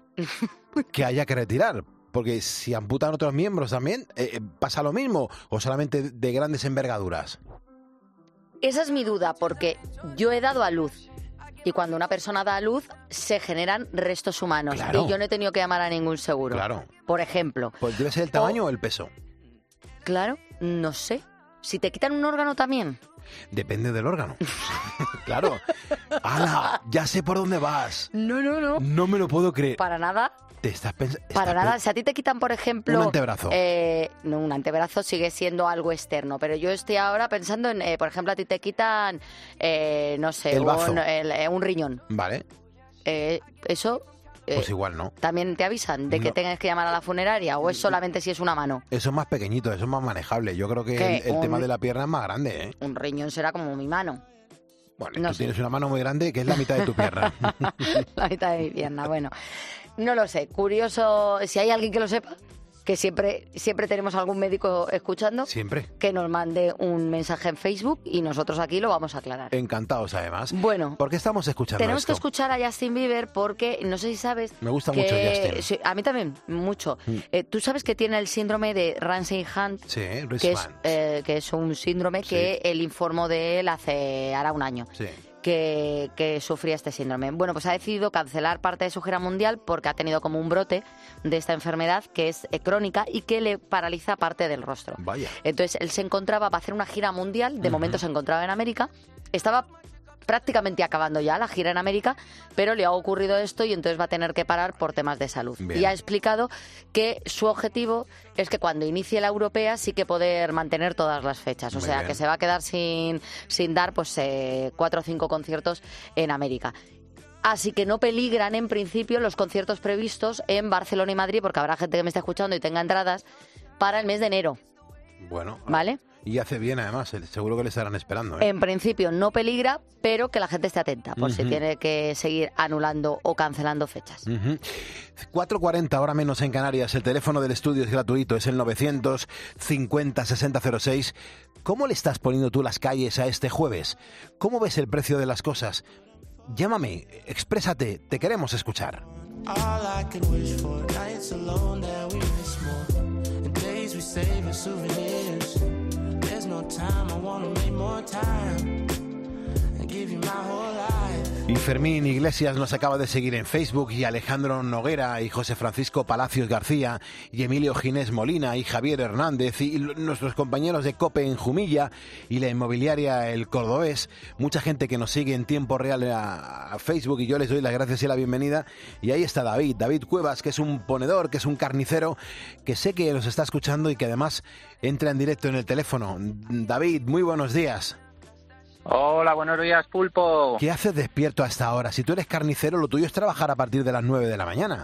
que haya que retirar. Porque si amputan otros miembros también, eh, eh, ¿pasa lo mismo? ¿O solamente de grandes envergaduras? Esa es mi duda, porque yo he dado a luz. Y cuando una persona da a luz, se generan restos humanos. Claro. Y yo no he tenido que llamar a ningún seguro. Claro. Por ejemplo. Pues debe ser el tamaño o el peso. Claro, no sé. Si te quitan un órgano también. Depende del órgano. Claro. ¡Hala! Ya sé por dónde vas. No, no, no. No me lo puedo creer. Para nada. Te estás pensando... Para nada. Si a ti te quitan, por ejemplo... Un antebrazo. eh, no, un antebrazo sigue siendo algo externo. Pero yo estoy ahora pensando en, eh, por ejemplo, a ti te quitan, eh, no sé, El bazo. un, el- eh, un riñón. Vale. Eh, eso... eh, Pues igual no. ¿También te avisan de que No. tengas que llamar a la funeraria o es solamente si es una mano? Eso es más pequeñito, eso es más manejable. Yo creo que ¿Qué? el, el Un- tema de la pierna es más grande, ¿eh? Un riñón será como mi mano. Bueno, No tú sé. tienes una mano muy grande que es la mitad de tu pierna. La mitad de mi pierna, bueno. No lo sé. Curioso, si hay alguien que lo sepa, que que siempre, siempre tenemos algún médico escuchando. Siempre. Que nos mande un mensaje en Facebook y nosotros aquí lo vamos a aclarar. Encantados, además. Bueno. ¿Por qué estamos escuchando Tenemos esto? que escuchar a Justin Bieber porque, no sé si sabes... Me gusta que, mucho Justin. Sí, a mí también, mucho. Mm. Eh, Tú sabes que tiene el síndrome de Ramsay-Hunt, Sí, Rhys que, es, Vance. eh, que es un síndrome Sí. que él informó de él hace ahora un año. Sí. Que, que sufría este síndrome. Bueno, pues ha decidido cancelar parte de su gira mundial porque ha tenido como un brote de esta enfermedad que es eh, crónica y que le paraliza parte del rostro. Vaya. Entonces él se encontraba para hacer una gira mundial, de momento se encontraba en América, estaba prácticamente acabando ya la gira en América, pero le ha ocurrido esto y entonces va a tener que parar por temas de salud. Bien. Y ha explicado que su objetivo es que cuando inicie la europea sí que poder mantener todas las fechas. O Muy sea, bien. que se va a quedar sin, sin dar pues eh, cuatro o cinco conciertos en América. Así que no peligran en principio los conciertos previstos en Barcelona y Madrid, porque habrá gente que me esté escuchando y tenga entradas para el mes de enero. Bueno. ¿Vale? Y hace bien, además. eh, Seguro que le estarán esperando, ¿eh? En principio no peligra, pero que la gente esté atenta por si Ujú. tiene que seguir anulando o cancelando fechas. Ujú. cuatro cuarenta, ahora menos en Canarias. El teléfono del estudio es gratuito, es el novecientos cincuenta sesenta cero seis. ¿Cómo le estás poniendo tú las calles a este jueves? ¿Cómo ves el precio de las cosas? Llámame, exprésate, te queremos escuchar. All I can wish for, nights alone that we miss more, and days we save as souvenirs. There's no time, I wanna make more time and give you my whole life. Y Fermín Iglesias nos acaba de seguir en Facebook, y Alejandro Noguera, y José Francisco Palacios García, y Emilio Ginés Molina, y Javier Hernández, y l- nuestros compañeros de COPE en Jumilla, y la inmobiliaria El Cordobés. Mucha gente que nos sigue en tiempo real a, a Facebook, y yo les doy las gracias y la bienvenida. Y ahí está David, David Cuevas, que es un ponedor, que es un carnicero, que sé que nos está escuchando y que además entra en directo en el teléfono. David, muy buenos días. Hola, buenos días, Pulpo. ¿Qué haces despierto hasta ahora? Si tú eres carnicero, lo tuyo es trabajar a partir de las nueve de la mañana.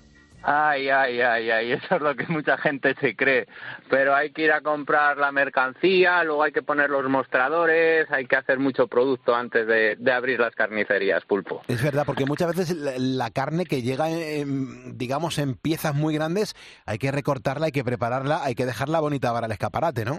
Ay, ay, ay, ay, eso es lo que mucha gente se cree. Pero hay que ir a comprar la mercancía, luego hay que poner los mostradores, hay que hacer mucho producto antes de, de abrir las carnicerías, Pulpo. Es verdad, porque muchas veces la, la carne que llega, en, digamos, en piezas muy grandes, hay que recortarla, hay que prepararla, hay que dejarla bonita para el escaparate, ¿no?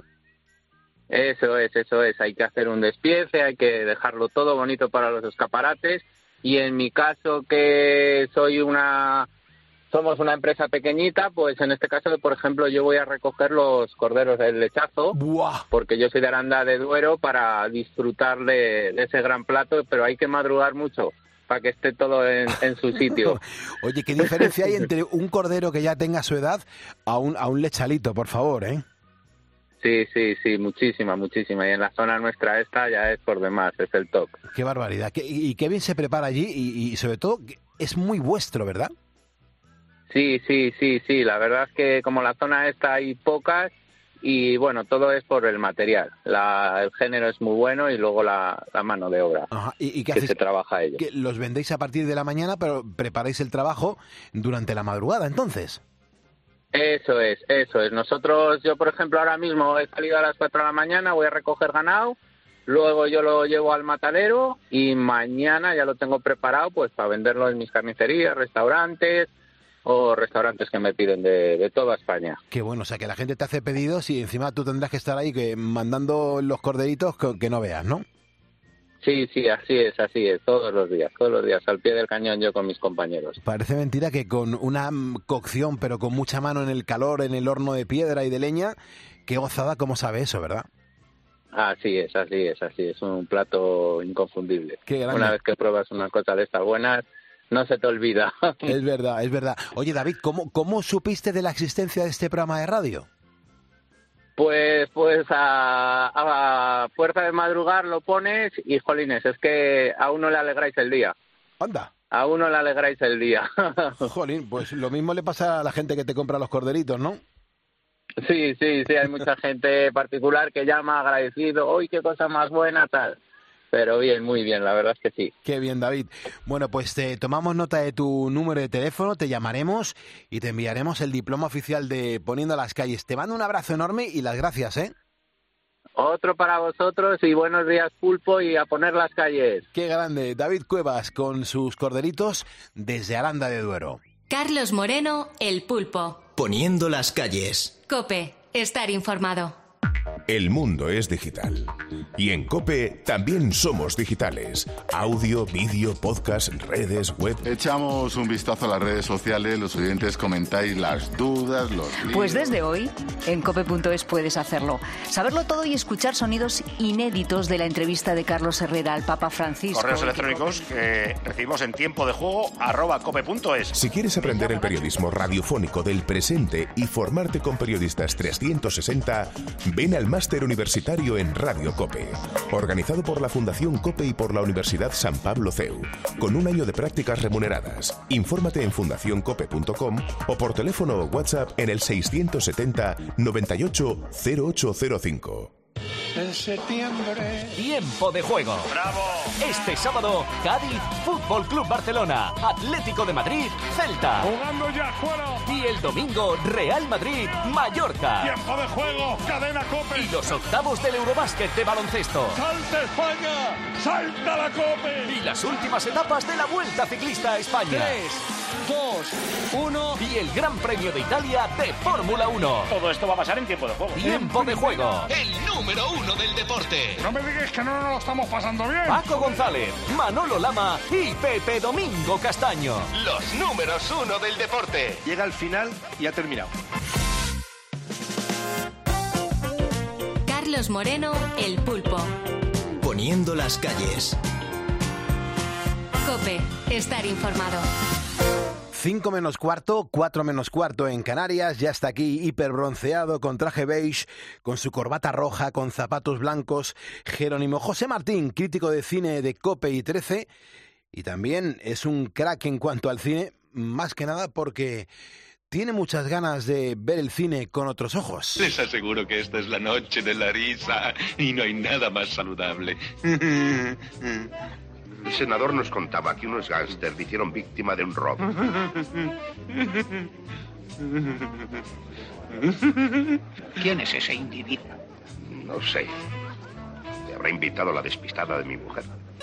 Eso es, eso es. Hay que hacer un despiece, hay que dejarlo todo bonito para los escaparates. Y en mi caso, que soy una... Somos una empresa pequeñita, pues en este caso, por ejemplo, yo voy a recoger los corderos del lechazo, ¡buah! Porque yo soy de Aranda de Duero, para disfrutar de, de ese gran plato, pero hay que madrugar mucho para que esté todo en, en su sitio. Oye, ¿qué diferencia hay entre un cordero que ya tenga su edad a un, a un lechalito, por favor, eh? Sí, sí, sí, muchísima, muchísima. Y en la zona nuestra esta ya es por demás, es el top. Qué barbaridad. Qué- y, y qué bien se prepara allí, y, y sobre todo, es muy vuestro, ¿verdad? Sí, sí, sí, sí. La verdad es que como la zona esta hay pocas y bueno, todo es por el material. La, el género es muy bueno y luego la, la mano de obra Ajá. ¿Y, y qué que hacéis? se trabaja ello. Que los vendéis a partir de la mañana, pero preparáis el trabajo durante la madrugada, entonces. Eso es, eso es. Nosotros, yo por ejemplo ahora mismo he salido a las cuatro de la mañana, voy a recoger ganado, luego yo lo llevo al matadero y mañana ya lo tengo preparado pues para venderlo en mis carnicerías, restaurantes o restaurantes que me piden de, de toda España. Qué bueno, o sea, que la gente te hace pedidos y encima tú tendrás que estar ahí que mandando los corderitos que, que no veas, ¿no? Sí, sí, así es, así es, todos los días, todos los días, al pie del cañón yo con mis compañeros. Parece mentira que con una mm, cocción, pero con mucha mano en el calor, en el horno de piedra y de leña, qué gozada, cómo sabe eso, ¿verdad? Así es, así es, así es, un plato inconfundible. Qué grande. Una vez que pruebas una cosa de estas buenas, no se te olvida. Es verdad, es verdad. Oye, David, ¿cómo, cómo supiste de la existencia de este programa de radio? Pues pues a, a fuerza de madrugar lo pones y, jolines, es que a uno le alegráis el día. Anda. A uno le alegráis el día. Jolín, pues lo mismo le pasa a la gente que te compra los corderitos, ¿no? Sí, sí, sí, hay mucha gente particular que llama agradecido, ¡uy, qué cosa más buena, tal! Pero bien, muy bien, la verdad es que sí. Qué bien, David. Bueno, pues te tomamos nota de tu número de teléfono, te llamaremos y te enviaremos el diploma oficial de Poniendo las Calles. Te mando un abrazo enorme y las gracias, ¿eh? Otro para vosotros y buenos días, Pulpo, y a poner las calles. Qué grande. David Cuevas con sus corderitos desde Aranda de Duero. Carlos Moreno, El Pulpo. Poniendo las calles. COPE. Estar informado. El mundo es digital. Y en COPE también somos digitales. Audio, vídeo, podcast, redes, web. Echamos un vistazo a las redes sociales, los oyentes comentáis las dudas, los líos. Pues desde hoy, en cope punto es puedes hacerlo. Saberlo todo y escuchar sonidos inéditos de la entrevista de Carlos Herrera al Papa Francisco. Correos electrónicos que recibimos en tiempo de juego arroba cope punto es. Si quieres aprender el periodismo radiofónico del presente y formarte con periodistas trescientos sesenta, ven al Máster Universitario en Radio COPE, organizado por la Fundación COPE y por la Universidad San Pablo C E U, con un año de prácticas remuneradas. Infórmate en fundación cope punto com o por teléfono o WhatsApp en el seiscientos setenta noventa y ocho cero ocho cero cinco. En septiembre. Tiempo de juego. ¡Bravo! Este sábado, Cádiz, Fútbol Club Barcelona, Atlético de Madrid, Celta. Jugando ya fuera. Y el domingo, Real Madrid, Mallorca. Tiempo de juego. Cadena COPE. Y los octavos del Eurobásquet de baloncesto. ¡Salta España! ¡Salta la COPE! Y las últimas etapas de la Vuelta Ciclista a España. Tres, dos, uno. Y el Gran Premio de Italia de Fórmula uno. Todo esto va a pasar en tiempo de juego. Tiempo de juego. El número uno del deporte. No me digas que no nos lo estamos pasando bien. Paco González, Manolo Lama y Pepe Domingo Castaño. Los números uno del deporte. Llega al final y ha terminado. Carlos Moreno, El Pulpo. Poniendo las calles. COPE. Estar informado. Cinco menos cuarto, cuatro menos cuarto en Canarias. Ya está aquí hiperbronceado, con traje beige, con su corbata roja, con zapatos blancos, Jerónimo José Martín, crítico de cine de COPE y trece. Y también es un crack en cuanto al cine, más que nada porque tiene muchas ganas de ver el cine con otros ojos. Les aseguro que esta es la noche de la risa y no hay nada más saludable. El senador nos contaba que unos gángsters hicieron víctima de un robo. ¿Quién es ese individuo? No sé. Le habrá invitado la despistada de mi mujer.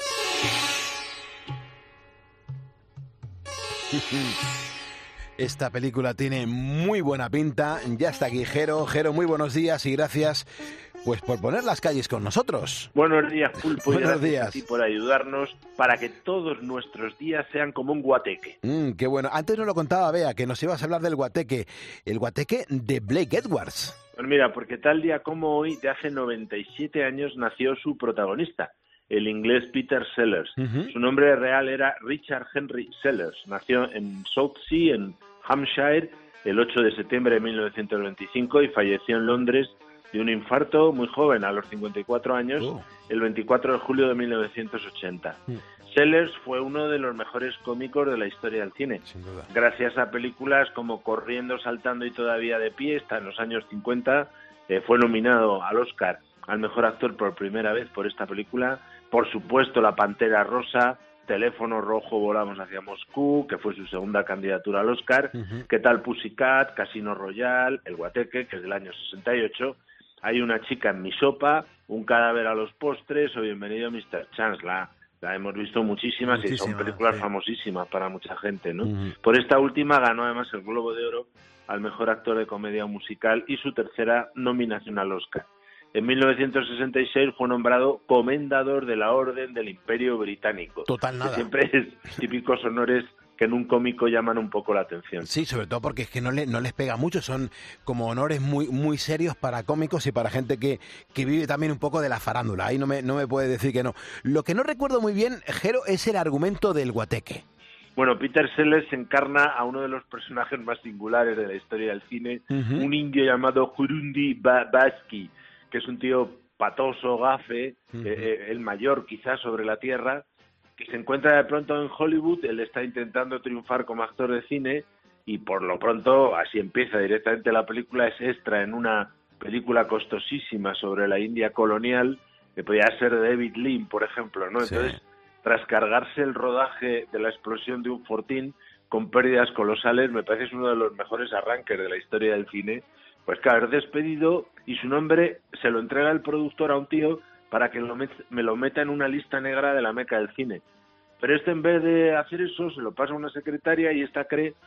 Esta película tiene muy buena pinta. Ya está aquí Jero. Jero, muy buenos días y gracias pues por poner las calles con nosotros. Buenos días, Pulpo. Buenos días. A ti por ayudarnos para que todos nuestros días sean como un guateque. Mm, qué bueno. Antes nos lo contaba Bea, que nos ibas a hablar del guateque. El guateque de Blake Edwards. Pues mira, porque tal día como hoy, de hace noventa y siete años, nació su protagonista, el inglés Peter Sellers. Uh-huh. Su nombre real era Richard Henry Sellers. Nació en Southsea, en Hampshire, el ocho de septiembre de mil novecientos veinticinco y falleció en Londres de un infarto muy joven, a los cincuenta y cuatro años, oh. el veinticuatro de julio de mil novecientos ochenta. Mm. Sellers fue uno de los mejores cómicos de la historia del cine. Sin duda. Gracias a películas como Corriendo, Saltando y Todavía de Pie, hasta en los años cincuenta, eh, fue nominado al Oscar al mejor actor por primera vez por esta película. Por supuesto, La Pantera Rosa, Teléfono Rojo, Volamos hacia Moscú, que fue su segunda candidatura al Oscar. Uh-huh. ¿Qué tal Pussycat?, Casino Royale, El Guateque, que es del año sesenta y ocho. Hay una chica en mi sopa, Un cadáver a los postres o Bienvenido mister Chance. La, la hemos visto muchísimas Muchísima, y son películas sí. famosísimas para mucha gente, ¿no? Uh-huh. Por esta última ganó además el Globo de Oro al mejor actor de comedia musical y su tercera nominación al Oscar. En mil novecientos sesenta y seis fue nombrado Comendador de la Orden del Imperio Británico. Total nada. Que siempre es típicos honores que en un cómico llaman un poco la atención. Sí, sobre todo porque es que no, le, no les pega mucho, son como honores muy muy serios para cómicos y para gente que, que vive también un poco de la farándula. Ahí no me, no me puede decir que no. Lo que no recuerdo muy bien, Jero, es el argumento del guateque. Bueno, Peter Sellers encarna a uno de los personajes más singulares de la historia del cine, uh-huh. un indio llamado Jurundi Baski, que es un tío patoso, gafe, uh-huh. eh, el mayor quizás sobre la tierra, que se encuentra de pronto en Hollywood. Él está intentando triunfar como actor de cine y por lo pronto, así empieza directamente la película, es extra en una película costosísima sobre la India colonial, que podía ser de David Lean, por ejemplo, ¿no? Sí. Entonces, tras cargarse el rodaje de la explosión de un fortín con pérdidas colosales, me parece que es uno de los mejores arranques de la historia del cine. Pues claro, es despedido y su nombre se lo entrega el productor a un tío para que lo met- me lo meta en una lista negra de la meca del cine. Pero este, en vez de hacer eso, se lo pasa a una secretaria y esta cree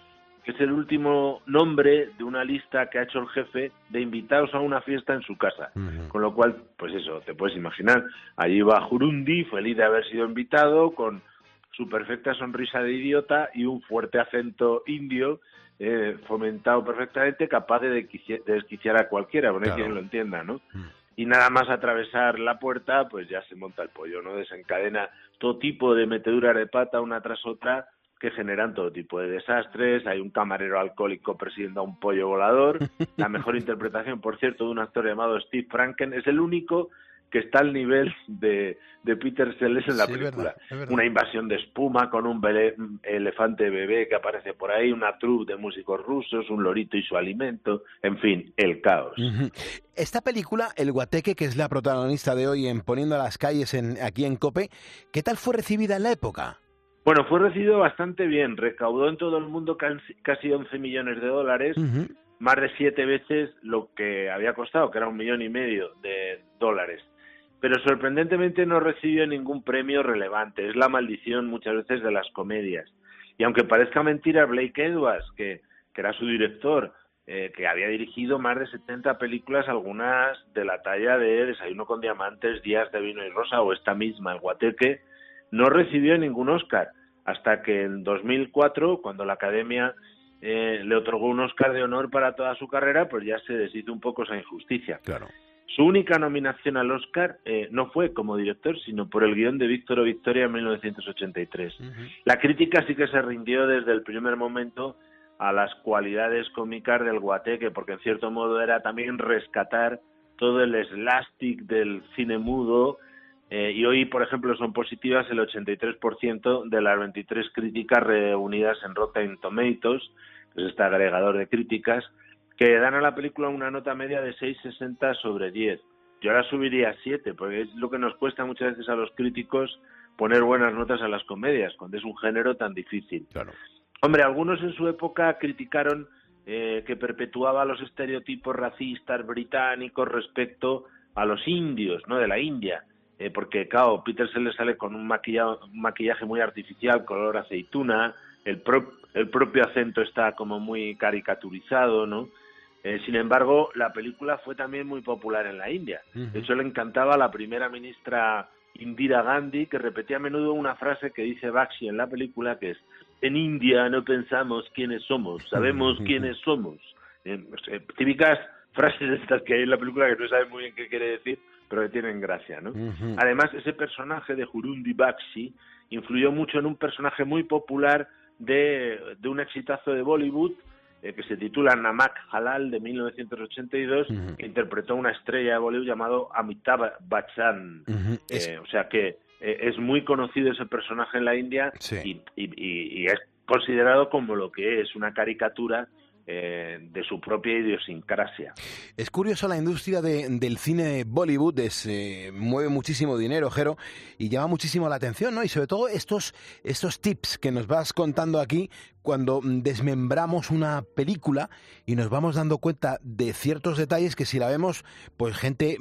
que es el último nombre de una lista que ha hecho el jefe de invitados a una fiesta en su casa. Uh-huh. Con lo cual, pues eso, te puedes imaginar, allí va Jurundi, feliz de haber sido invitado, con su perfecta sonrisa de idiota y un fuerte acento indio, eh, fomentado perfectamente, capaz de, de desquiciar a cualquiera, por claro. quien lo entienda, ¿no? Uh-huh. Y nada más atravesar la puerta, pues ya se monta el pollo, ¿no? Desencadena todo tipo de meteduras de pata una tras otra, que generan todo tipo de desastres. Hay un camarero alcohólico persiguiendo a un pollo volador. La mejor interpretación, por cierto, de un actor llamado Steve Franken. Es el único que está al nivel de, de Peter Sellers en la sí, película. Verdad, es verdad. Una invasión de espuma con un bele, elefante bebé que aparece por ahí, una troupe de músicos rusos, un lorito y su alimento, en fin, el caos. Uh-huh. Esta película, El Guateque, que es la protagonista de hoy en Poniendo las calles en, aquí en COPE, ¿qué tal fue recibida en la época? Bueno, fue recibido bastante bien. Recaudó en todo el mundo casi once millones de dólares, uh-huh. más de siete veces lo que había costado, que era un millón y medio de dólares. Pero sorprendentemente no recibió ningún premio relevante. Es la maldición muchas veces de las comedias. Y aunque parezca mentira, Blake Edwards, que, que era su director, eh, que había dirigido más de setenta películas, algunas de la talla de Desayuno con Diamantes, Días de Vino y Rosa o esta misma, El Guateque, no recibió ningún Oscar, hasta que en dos mil cuatro, cuando la Academia eh, le otorgó un Oscar de honor para toda su carrera, pues ya se deshizo un poco esa injusticia. Claro. Su única nominación al Oscar eh, no fue como director, sino por el guión de Víctor Victoria en mil novecientos ochenta y tres. Uh-huh. La crítica sí que se rindió desde el primer momento a las cualidades cómicas del Guateque, porque en cierto modo era también rescatar todo el slapstick del cine mudo. Eh, y hoy, por ejemplo, son positivas el ochenta y tres por ciento de las veintitrés críticas reunidas en Rotten Tomatoes, que es este agregador de críticas, que dan a la película una nota media de seis coma sesenta sobre diez. Yo la subiría a siete, porque es lo que nos cuesta muchas veces a los críticos poner buenas notas a las comedias, cuando es un género tan difícil. Claro. Hombre, algunos en su época criticaron eh, que perpetuaba los estereotipos racistas británicos respecto a los indios, ¿no?, de la India. Eh, porque, claro, Peter Sellers sale con un maquillaje, un maquillaje muy artificial, color aceituna, el, pro, el propio acento está como muy caricaturizado, ¿no? Eh, sin embargo, la película fue también muy popular en la India. Uh-huh. De hecho, le encantaba a la primera ministra Indira Gandhi, que repetía a menudo una frase que dice Bakshi en la película, que es: en India no pensamos quiénes somos, sabemos uh-huh. quiénes somos. Eh, eh, típicas frases estas que hay en la película que no saben muy bien qué quiere decir, pero que tienen gracia, ¿no? Uh-huh. Además, ese personaje de Jurundi Bakshi influyó mucho en un personaje muy popular de, de un exitazo de Bollywood eh, que se titula Namak Halal, de mil novecientos ochenta y dos, uh-huh. que interpretó una estrella de Bollywood llamado Amitabh Bachchan. Uh-huh. eh, es... O sea que eh, es muy conocido ese personaje en la India, sí. y, y, y es considerado como lo que es, una caricatura Eh, de su propia idiosincrasia. Es curioso, la industria de, del cine Bollywood es, eh, mueve muchísimo dinero, Jero, y llama muchísimo la atención, ¿no? Y sobre todo estos, estos tips que nos vas contando aquí cuando desmembramos una película y nos vamos dando cuenta de ciertos detalles que si la vemos, pues gente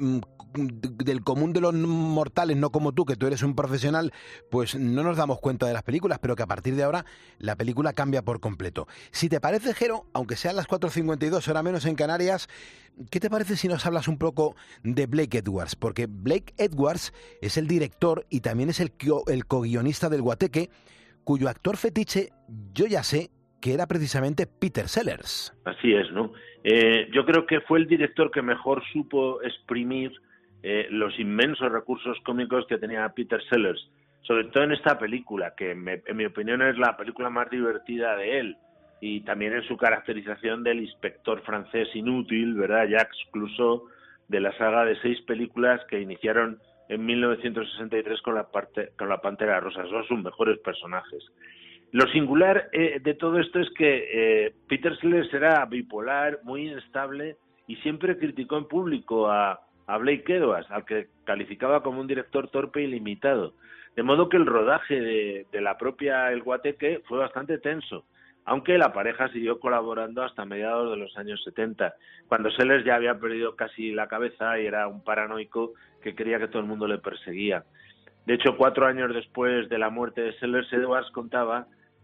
del común de los mortales, no como tú, que tú eres un profesional, pues no nos damos cuenta de las películas, pero que a partir de ahora la película cambia por completo. Si te parece, Jero, aunque sean las cuatro cincuenta y dos, hora menos en Canarias, ¿qué te parece si nos hablas un poco de Blake Edwards? Porque Blake Edwards es el director y también es el, el co-guionista del Guateque, cuyo actor fetiche yo ya sé que era precisamente Peter Sellers. Así es, ¿no? Eh, yo creo que fue el director que mejor supo exprimir eh, los inmensos recursos cómicos que tenía Peter Sellers, sobre todo en esta película, que me, en mi opinión es la película más divertida de él, y también en su caracterización del inspector francés inútil, ¿verdad?, Jacques Clouseau, de la saga de seis películas que iniciaron en mil novecientos sesenta y tres con la, parte, con la Pantera Rosa. Son sus mejores personajes. Lo singular eh, de todo esto es que eh, Peter Sellers era bipolar, muy inestable, y siempre criticó en público a, a Blake Edwards, al que calificaba como un director torpe y limitado. De modo que el rodaje de, de la propia El Guateque fue bastante tenso, aunque la pareja siguió colaborando hasta mediados de los años setenta, cuando Sellers ya había perdido casi la cabeza y era un paranoico que creía que todo el mundo le perseguía. De hecho, cuatro años después de la muerte de Sellers, Edwards contaba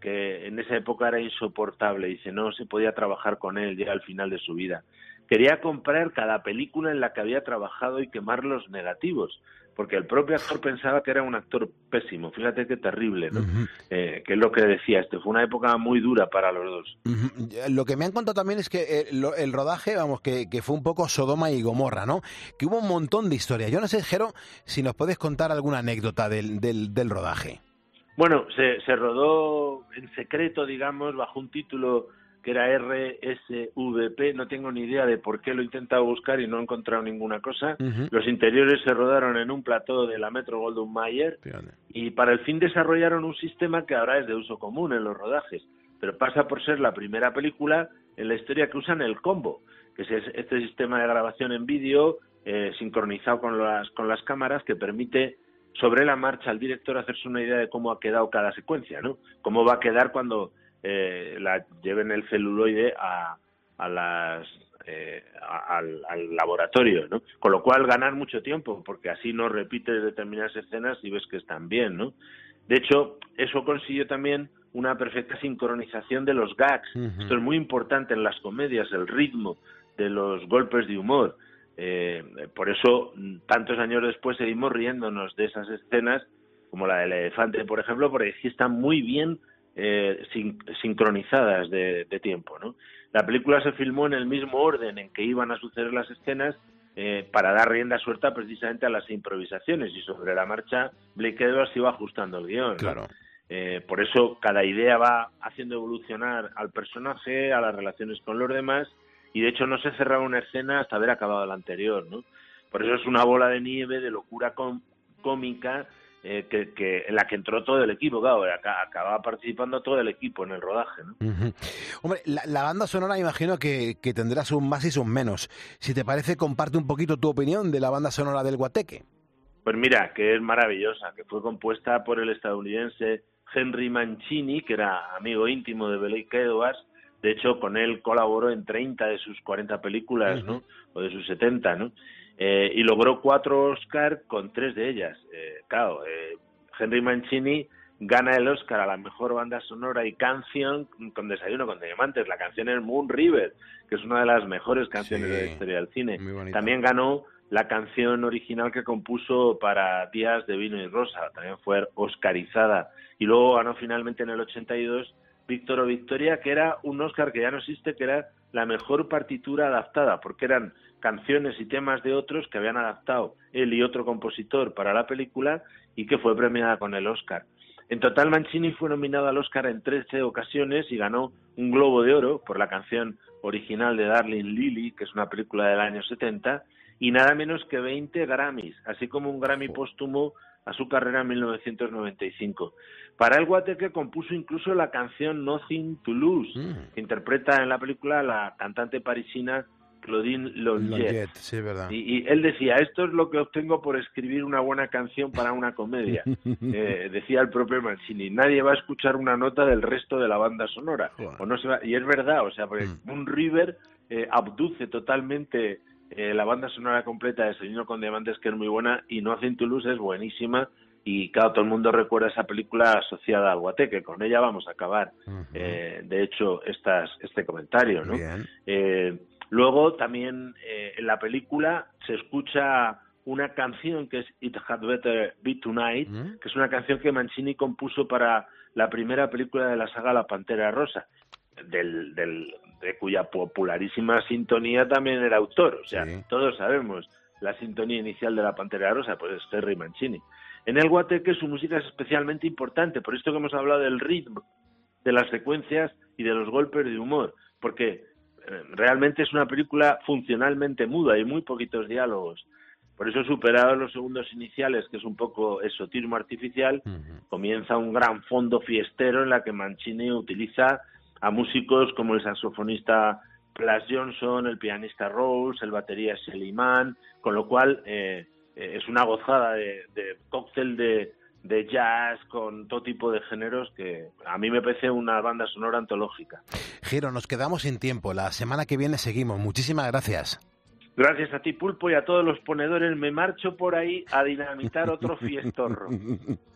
que en esa época era insoportable. Dice, no se podía trabajar con él ya al final de su vida. Quería comprar cada película en la que había trabajado y quemar los negativos, porque el propio actor pensaba que era un actor pésimo. Fíjate qué terrible, ¿no? Uh-huh. Eh, que es lo que decía este. Fue una época muy dura para los dos. Uh-huh. Lo que me han contado también es que eh, lo, el rodaje, vamos, que, que fue un poco Sodoma y Gomorra, ¿no? Que hubo un montón de historias. Yo no sé, Jero, si nos puedes contar alguna anécdota del, del, del rodaje. Bueno, se, se rodó en secreto, digamos, bajo un título que era R S V P, no tengo ni idea de por qué lo he intentado buscar y no he encontrado ninguna cosa. Uh-huh. Los interiores se rodaron en un plató de la Metro-Goldwyn-Mayer y para el fin desarrollaron un sistema que ahora es de uso común en los rodajes, pero pasa por ser la primera película en la historia que usan el combo, que es este sistema de grabación en vídeo eh, sincronizado con las, con las cámaras que permite sobre la marcha al director hacerse una idea de cómo ha quedado cada secuencia, ¿no? Cómo va a quedar cuando Eh, la lleven el celuloide a, a las eh, a, al, al laboratorio, ¿no? Con lo cual ganar mucho tiempo, porque así no repites determinadas escenas y ves que están bien, ¿no? De hecho, eso consiguió también una perfecta sincronización de los gags. Uh-huh. Esto es muy importante en las comedias, el ritmo de los golpes de humor. Eh, por eso, tantos años después seguimos riéndonos de esas escenas, como la del elefante, por ejemplo, porque sí están muy bien Eh, sin, sincronizadas de, de tiempo, ¿no? La película se filmó en el mismo orden en que iban a suceder las escenas eh, para dar rienda suelta precisamente a las improvisaciones y sobre la marcha Blake Edwards iba ajustando el guión, ¿no? Claro. Eh, por eso cada idea va haciendo evolucionar al personaje, a las relaciones con los demás y de hecho no se cerraba una escena hasta haber acabado la anterior, ¿no? Por eso es una bola de nieve de locura com- cómica Eh, que, que en la que entró todo el equipo, claro, acá, acababa participando todo el equipo en el rodaje, ¿no? Uh-huh. Hombre, la, la banda sonora imagino que, que tendrá sus más y sus menos. Si te parece, comparte un poquito tu opinión de la banda sonora del Guateque. Pues mira, que es maravillosa, que fue compuesta por el estadounidense Henry Mancini, que era amigo íntimo de Blake Edwards. De hecho, con él colaboró en treinta de sus cuarenta películas, uh-huh. ¿no? O de sus setenta, ¿no? Eh, y logró cuatro Oscar con tres de ellas. Eh, claro, eh, Henry Mancini gana el Oscar a la mejor banda sonora y canción con Desayuno con Diamantes. La canción es Moon River, que es una de las mejores canciones sí, de la historia del cine. También ganó la canción original que compuso para Días de Vino y Rosa, también fue oscarizada. Y luego ganó finalmente en el ochenta y dos Víctor o Victoria, que era un Oscar que ya no existe, que era la mejor partitura adaptada, porque eran canciones y temas de otros que habían adaptado él y otro compositor para la película y que fue premiada con el Oscar. En total, Mancini fue nominado al Oscar en trece ocasiones y ganó un Globo de Oro por la canción original de Darling Lily, que es una película del año setenta, y nada menos que veinte Grammys, así como un Grammy póstumo a su carrera en mil novecientos noventa y cinco. Para el Guateque compuso incluso la canción Nothing to Lose, mm. que interpreta en la película la cantante parisina Claudine Longet. Sí, verdad. Y, y él decía, esto es lo que obtengo por escribir una buena canción para una comedia. eh, decía el propio Mancini, nadie va a escuchar una nota del resto de la banda sonora. Wow. O no se va, y es verdad, o sea, porque mm. Moon River eh, abduce totalmente eh, la banda sonora completa de Desayuno con Diamantes, que es muy buena, y Nothing to Lose es buenísima. Y claro, todo el mundo recuerda esa película asociada al Guateque, con ella vamos a acabar, uh-huh. eh, de hecho, estas, este comentario, ¿no? Eh, luego también eh, en la película se escucha una canción que es It Had Better Be Tonight, uh-huh. que es una canción que Mancini compuso para la primera película de la saga La Pantera Rosa, del, del, de cuya popularísima sintonía también era autor, o sea, sí. Todos sabemos la sintonía inicial de La Pantera Rosa, pues es Henry Mancini. En el Guateque su música es especialmente importante, por esto que hemos hablado del ritmo, de las secuencias y de los golpes de humor, porque eh, realmente es una película funcionalmente muda, hay muy poquitos diálogos. Por eso, superados los segundos iniciales, que es un poco esotismo artificial, uh-huh. comienza un gran fondo fiestero en la que Mancini utiliza a músicos como el saxofonista Plas Johnson, el pianista Rose, el batería Shelly Manne, con lo cual... Eh, es una gozada de, de cóctel de, de jazz con todo tipo de géneros que a mí me parece una banda sonora antológica. Jero, nos quedamos sin tiempo. La semana que viene seguimos. Muchísimas gracias. Gracias a ti, Pulpo, y a todos los ponedores. Me marcho por ahí a dinamitar otro fiestorro.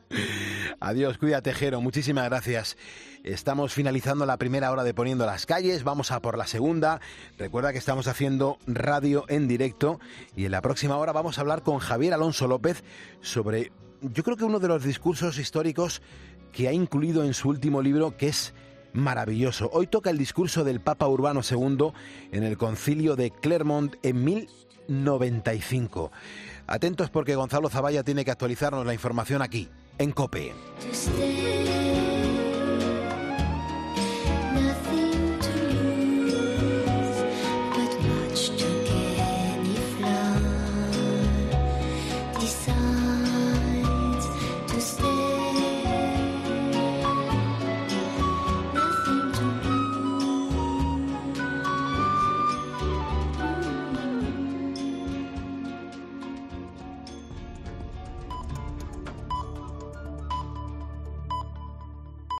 Adiós, cuídate, Jero, muchísimas gracias. Estamos finalizando la primera hora de Poniendo las Calles, vamos a por la segunda. Recuerda que estamos haciendo radio en directo y en la próxima hora vamos a hablar con Javier Alonso López sobre, yo creo que uno de los discursos históricos que ha incluido en su último libro, que es maravilloso. Hoy toca el discurso del Papa Urbano segundo en el concilio de Clermont en mil noventa y cinco. Atentos porque Gonzalo Zavalla tiene que actualizarnos la información aquí, en COPE.